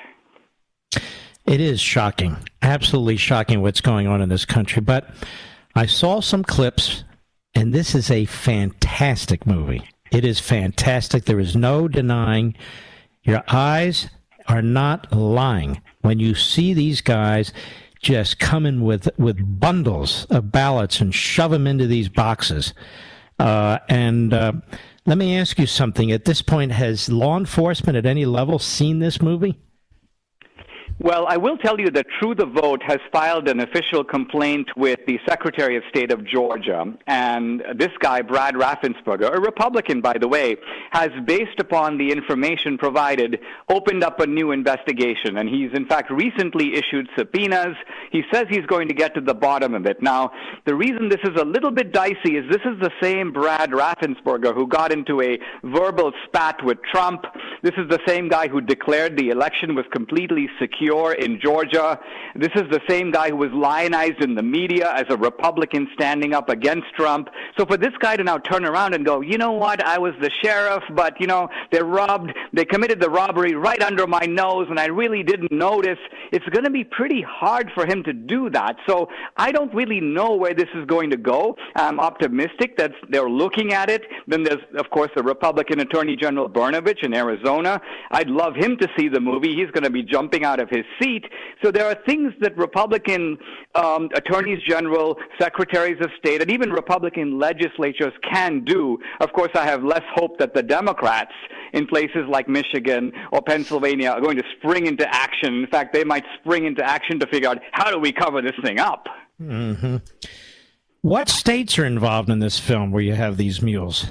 It is shocking, absolutely shocking what's going on in this country. But I saw some clips, and this is a fantastic movie. It is fantastic. There is no denying. Your eyes are not lying when you see these guys just come in with bundles of ballots and shove them into these boxes. Let me ask you something. At this point, has law enforcement at any level seen this movie? Well, I will tell you that True the Vote has filed an official complaint with the Secretary of State of Georgia. And this guy, Brad Raffensperger, a Republican, by the way, has, based upon the information provided, opened up a new investigation. And he's, in fact, recently issued subpoenas. He says he's going to get to the bottom of it. Now, the reason this is a little bit dicey is this is the same Brad Raffensperger who got into a verbal spat with Trump. This is the same guy who declared the election was completely secure in Georgia. This is the same guy who was lionized in the media as a Republican standing up against Trump. So for this guy to now turn around and go, you know what, I was the sheriff, but, you know, they committed the robbery right under my nose and I really didn't notice, it's going to be pretty hard for him to do that. So I don't really know where this is going to go. I'm optimistic that they're looking at it. Then there's, of course, the Republican Attorney General Brnovich in Arizona. I'd love him to see the movie. He's going to be jumping out of his seat. So there are things that Republican attorneys general, secretaries of state, and even Republican legislatures can do. Of course, I have less hope that the Democrats in places like Michigan or Pennsylvania are going to spring into action. In fact, they might spring into action to figure out, how do we cover this thing up? Mm-hmm. What states are involved in this film where you have these mules?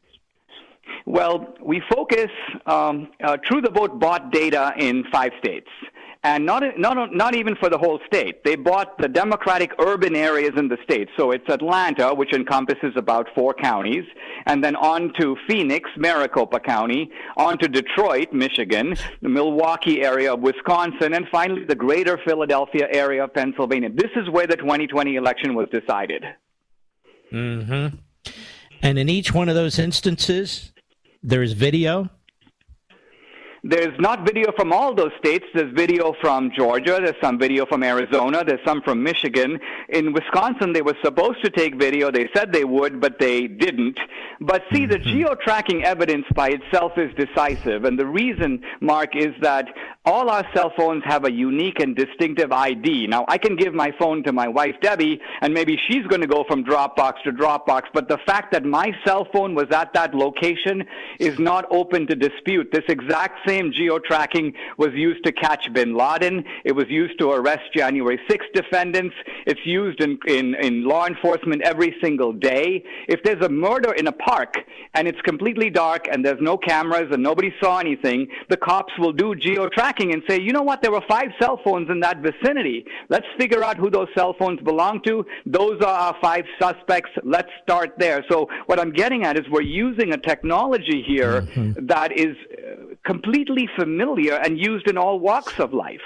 Well, we focus, True the Vote bought data in 5 states. And not even for the whole state. They bought the Democratic urban areas in the state. So it's Atlanta, which encompasses about 4 counties, and then on to Phoenix, Maricopa County, on to Detroit, Michigan, the Milwaukee area of Wisconsin, and finally the greater Philadelphia area of Pennsylvania. This is where the 2020 election was decided. Mm-hmm. And in each one of those instances, there is video? There's not video from all those states. There's video from Georgia. There's some video from Arizona. There's some from Michigan. In Wisconsin, they were supposed to take video. They said they would, but they didn't. But see, the geo-tracking evidence by itself is decisive. And the reason, Mark, is that all our cell phones have a unique and distinctive ID. Now, I can give my phone to my wife, Debbie, and maybe she's going to go from Dropbox to Dropbox. But the fact that my cell phone was at that location is not open to dispute. This exact same geo-tracking was used to catch bin Laden. It was used to arrest January 6th defendants. It's used in law enforcement every single day. If there's a murder in a park and it's completely dark and there's no cameras and nobody saw anything, the cops will do geo-tracking and say, you know what, there were 5 cell phones in that vicinity. Let's figure out who those cell phones belong to. Those are our 5 suspects. Let's start there. So what I'm getting at is we're using a technology here that is completely familiar and used in all walks of life.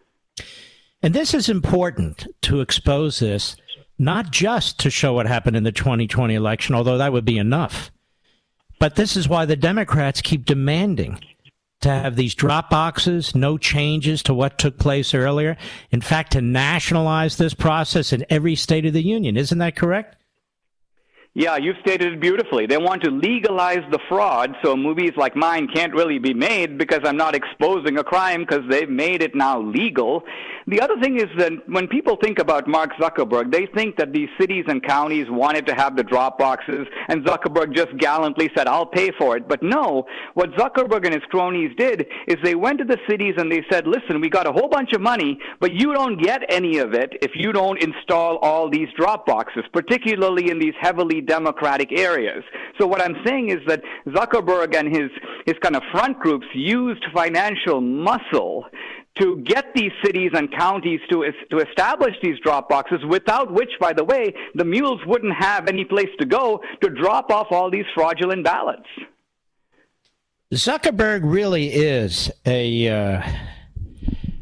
And this is important to expose this, not just to show what happened in the 2020 election, although that would be enough. But this is why the Democrats keep demanding to have these drop boxes, no changes to what took place earlier. In fact, to nationalize this process in every state of the union. Isn't that correct? Yeah, you've stated it beautifully. They want to legalize the fraud, so movies like mine can't really be made because I'm not exposing a crime because they've made it now legal. The other thing is that when people think about Mark Zuckerberg, they think that these cities and counties wanted to have the drop boxes, and Zuckerberg just gallantly said, I'll pay for it. But no, what Zuckerberg and his cronies did is they went to the cities and they said, listen, we got a whole bunch of money, but you don't get any of it if you don't install all these drop boxes, particularly in these heavily Democratic areas. So what I'm saying is that Zuckerberg and his kind of front groups used financial muscle to get these cities and counties to establish these drop boxes, without which, by the way, the mules wouldn't have any place to go to drop off all these fraudulent ballots. Zuckerberg really is a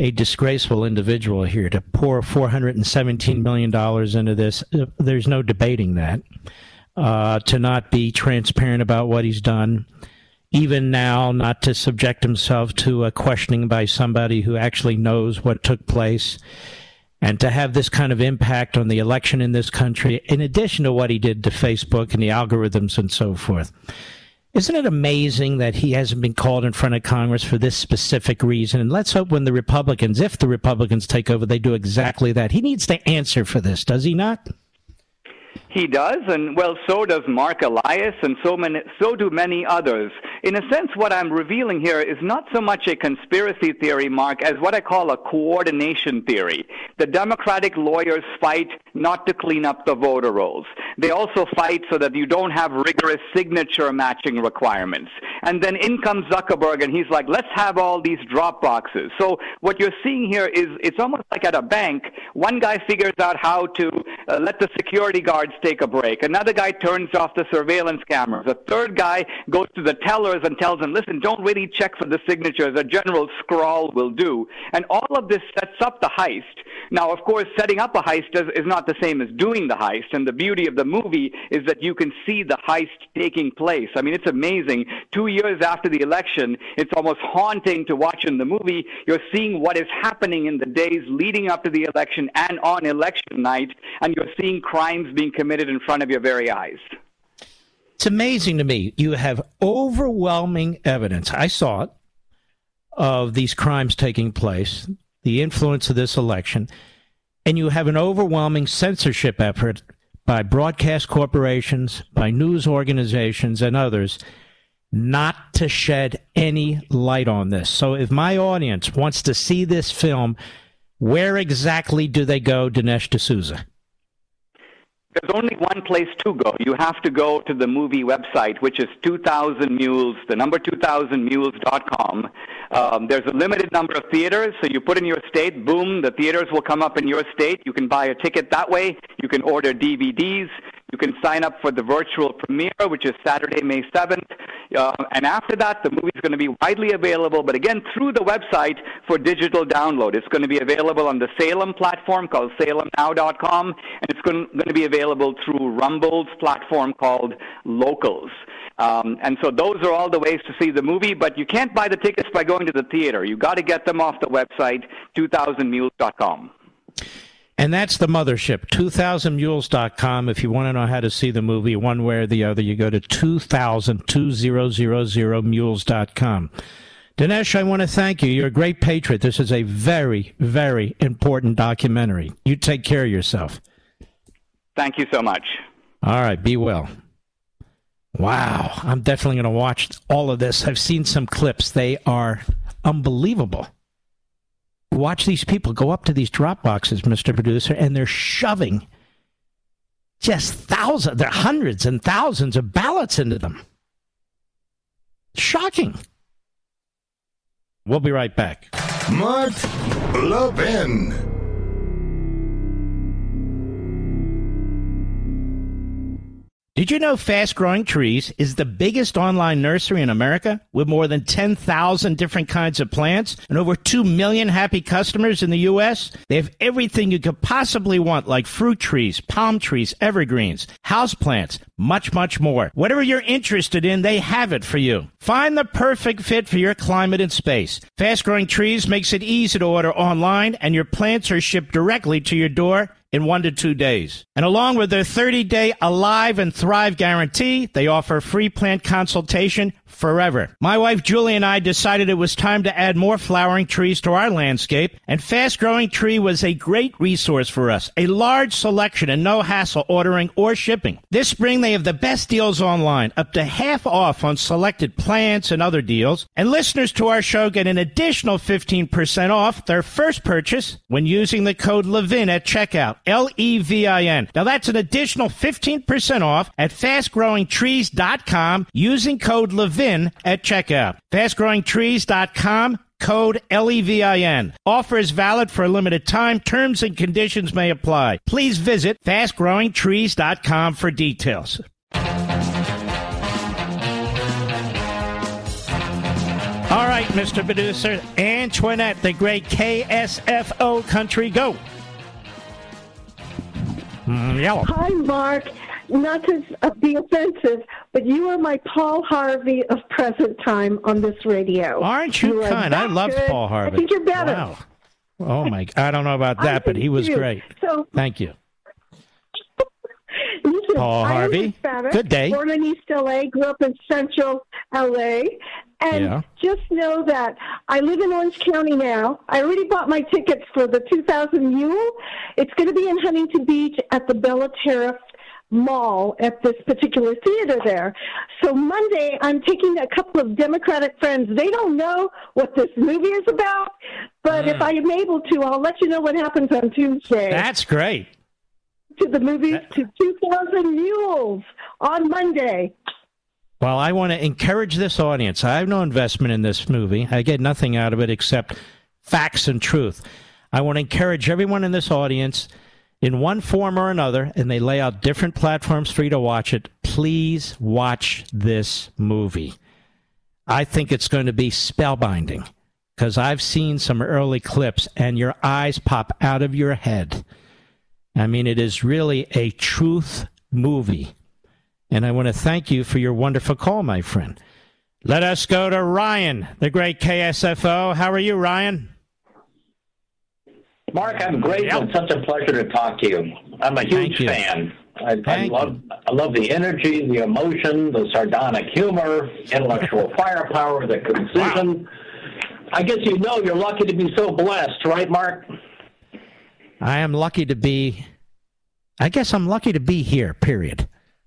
a disgraceful individual here to pour $417 million into this. There's no debating that. To not be transparent about what he's done, even now not to subject himself to a questioning by somebody who actually knows what took place, and to have this kind of impact on the election in this country, in addition to what he did to Facebook and the algorithms and so forth. Isn't it amazing that he hasn't been called in front of Congress for this specific reason? And let's hope when the Republicans, if the Republicans take over, they do exactly that. He needs to answer for this, does he not? He does, and well, so does Mark Elias, and so do many others. In a sense, what I'm revealing here is not so much a conspiracy theory, Mark, as what I call a coordination theory. The Democratic lawyers fight not to clean up the voter rolls. They also fight so that you don't have rigorous signature matching requirements. And then in comes Zuckerberg, and he's like, let's have all these drop boxes. So what you're seeing here is it's almost like at a bank. One guy figures out how to let the security guards take a break. Another guy turns off the surveillance cameras. A third guy goes to the tellers and tells them, listen, don't really check for the signatures. A general scrawl will do. And all of this sets up the heist. Now, of course, setting up a heist is not the same as doing the heist. And the beauty of the movie is that you can see the heist taking place. I mean, it's amazing. 2 years after the election, it's almost haunting to watch in the movie. You're seeing what is happening in the days leading up to the election and on election night, and you're seeing crimes being committed in front of your very eyes. It's amazing to me. You have overwhelming evidence, I saw it, of these crimes taking place, the influence of this election, and you have an overwhelming censorship effort by broadcast corporations, by news organizations, and others not to shed any light on this. So if my audience wants to see this film, where exactly do they go, Dinesh D'Souza? There's only one place to go. You have to go to the movie website, which is 2000 Mules, the number 2000mules.com. There's a limited number of theaters, so you put in your state, boom, the theaters will come up in your state. You can buy a ticket that way. You can order DVDs. You can sign up for the virtual premiere, which is Saturday, May 7th. And after that, the movie is going to be widely available, but again, through the website for digital download. It's going to be available on the Salem platform called salemnow.com, and it's going to be available through Rumble's platform called Locals. And so those are all the ways to see the movie, but you can't buy the tickets by going to the theater. You got to get them off the website, 2000mules.com. And that's the mothership, 2000mules.com. If you want to know how to see the movie one way or the other, you go to 2000mules.com. Dinesh, I want to thank you. You're a great patriot. This is a very, very important documentary. You take care of yourself. Thank you so much. All right, be well. Wow, I'm definitely going to watch all of this. I've seen some clips. They are unbelievable. Watch these people go up to these drop boxes, Mr. Producer, and they're shoving just thousands, they're hundreds and thousands of ballots into them. Shocking. We'll be right back. Mark Levin. Did you know Fast Growing Trees is the biggest online nursery in America with more than 10,000 different kinds of plants and over 2 million happy customers in the U.S.? They have everything you could possibly want, like fruit trees, palm trees, evergreens, houseplants, much, much more. Whatever you're interested in, they have it for you. Find the perfect fit for your climate and space. Fast Growing Trees makes it easy to order online, and your plants are shipped directly to your door in 1 to 2 days. And along with their 30-day Alive and Thrive guarantee, they offer free plant consultation forever. My wife Julie and I decided it was time to add more flowering trees to our landscape, and Fast Growing Tree was a great resource for us. A large selection and no hassle ordering or shipping. This spring they have the best deals online, up to half off on selected plants and other deals. And listeners to our show get an additional 15% off their first purchase when using the code LEVIN at checkout. LEVIN. Now that's an additional 15% off at fastgrowingtrees.com using code LEVIN at checkout. Fastgrowingtrees.com, code LEVIN. Offer is valid for a limited time. Terms and conditions may apply. Please visit fastgrowingtrees.com for details. All right, right, Mr. Producer. Antoinette, the great KSFO Country Go. Yellow. Hi, Mark. Not to be offensive, but you are my Paul Harvey of present time on this radio. Aren't you kind? I loved Paul Harvey. I think you're better. Wow. Oh, my. I don't know about that, but he was great. So, thank you. Listen, Paul Harvey. I am Hispanic, Good day. Born in East L.A., grew up in Central L.A., and just know that I live in Orange County now. I already bought my tickets for the 2000 Mule. It's going to be in Huntington Beach at the Bella Terra Mall at this particular theater there. So Monday, I'm taking a couple of Democratic friends. They don't know what this movie is about, but if I am able to, I'll let you know what happens on Tuesday. That's great. To the movie, to 2000 Mules on Monday. Well, I want to encourage this audience. I have no investment in this movie. I get nothing out of it except facts and truth. I want to encourage everyone in this audience, in one form or another, and they lay out different platforms for you to watch it. Please watch this movie. I think it's going to be spellbinding because I've seen some early clips and your eyes pop out of your head. I mean, it is really a truth movie. And I want to thank you for your wonderful call, my friend. Let us go to Ryan, the great KSFO. How are you, Ryan? Mark, I'm great. It's such a pleasure to talk to you. I'm a huge fan. I love the energy, the emotion, the sardonic humor, intellectual firepower, the concision. I guess you know you're lucky to be so blessed, right, Mark? I am lucky to be, I guess I'm lucky to be here, period.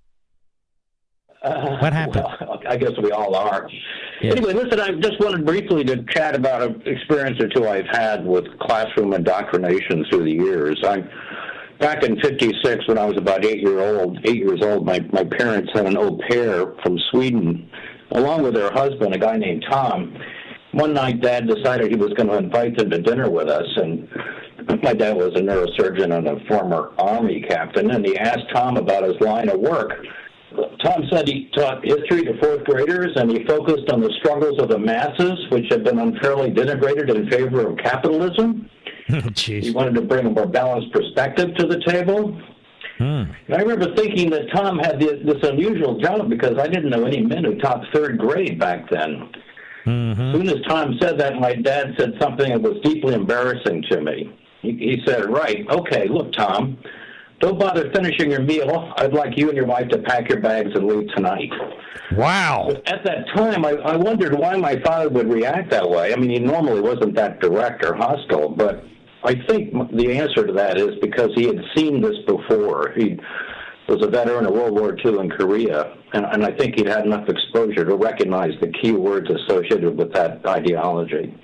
What happened? Well, I guess we all are. Yes. Anyway, listen, I just wanted briefly to chat about an experience or two I've had with classroom indoctrination through the years. Back in '56, when I was about 8 years old, my parents had an au pair from Sweden, along with her husband, a guy named Tom. One night, Dad decided he was going to invite them to dinner with us, and my dad was a neurosurgeon and a former Army captain, and he asked Tom about his line of work. Tom said he taught history to fourth graders, and he focused on the struggles of the masses, which had been unfairly denigrated in favor of capitalism. He wanted to bring a more balanced perspective to the table. And I remember thinking that Tom had this unusual job because I didn't know any men who taught third grade back then. As soon as Tom said that, my dad said something that was deeply embarrassing to me. He said, "Right, okay, look, Tom, don't bother finishing your meal. I'd like you and your wife to pack your bags and leave tonight." Wow. But at that time, I wondered why my father would react that way. I mean, he normally wasn't that direct or hostile, but I think the answer to that is because he had seen this before. He was a veteran of World War II in Korea, and I think he'd had enough exposure to recognize the key words associated with that ideology.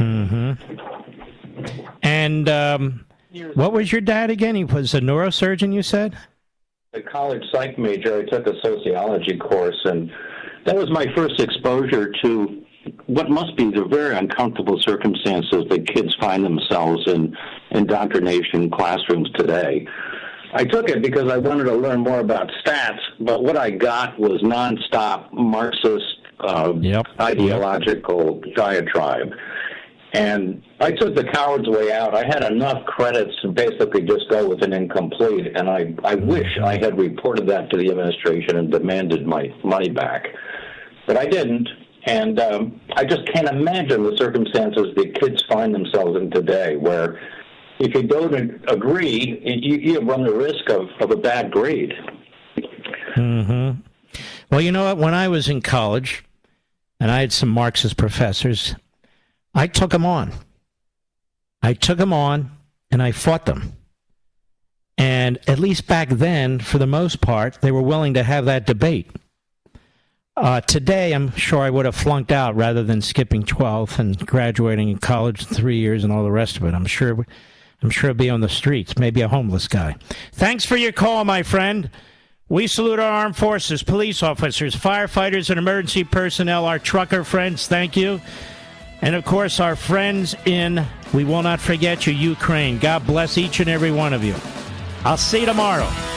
And what was your dad again? He was a neurosurgeon, you said? A college psych major. I took a sociology course, and that was my first exposure to what must be the very uncomfortable circumstances that kids find themselves in indoctrination classrooms today. I took it because I wanted to learn more about stats, but what I got was nonstop Marxist ideological diatribe. And I took the coward's way out. I had enough credits to basically just go with an incomplete, and I wish I had reported that to the administration and demanded my money back. But I didn't, and I just can't imagine the circumstances that kids find themselves in today, where if you don't agree, you run the risk of a bad grade. Well, you know what? When I was in college, and I had some Marxist professors, I took them on. And I fought them. And at least back then, for the most part, they were willing to have that debate. Today, I'm sure I would have flunked out rather than skipping 12th and graduating in college in 3 years and all the rest of it. I'm sure I'd be on the streets, maybe a homeless guy. Thanks for your call, my friend. We salute our armed forces, police officers, firefighters, and emergency personnel, our trucker friends. Thank you. And, of course, our friends in, we will not forget you, Ukraine. God bless each and every one of you. I'll see you tomorrow.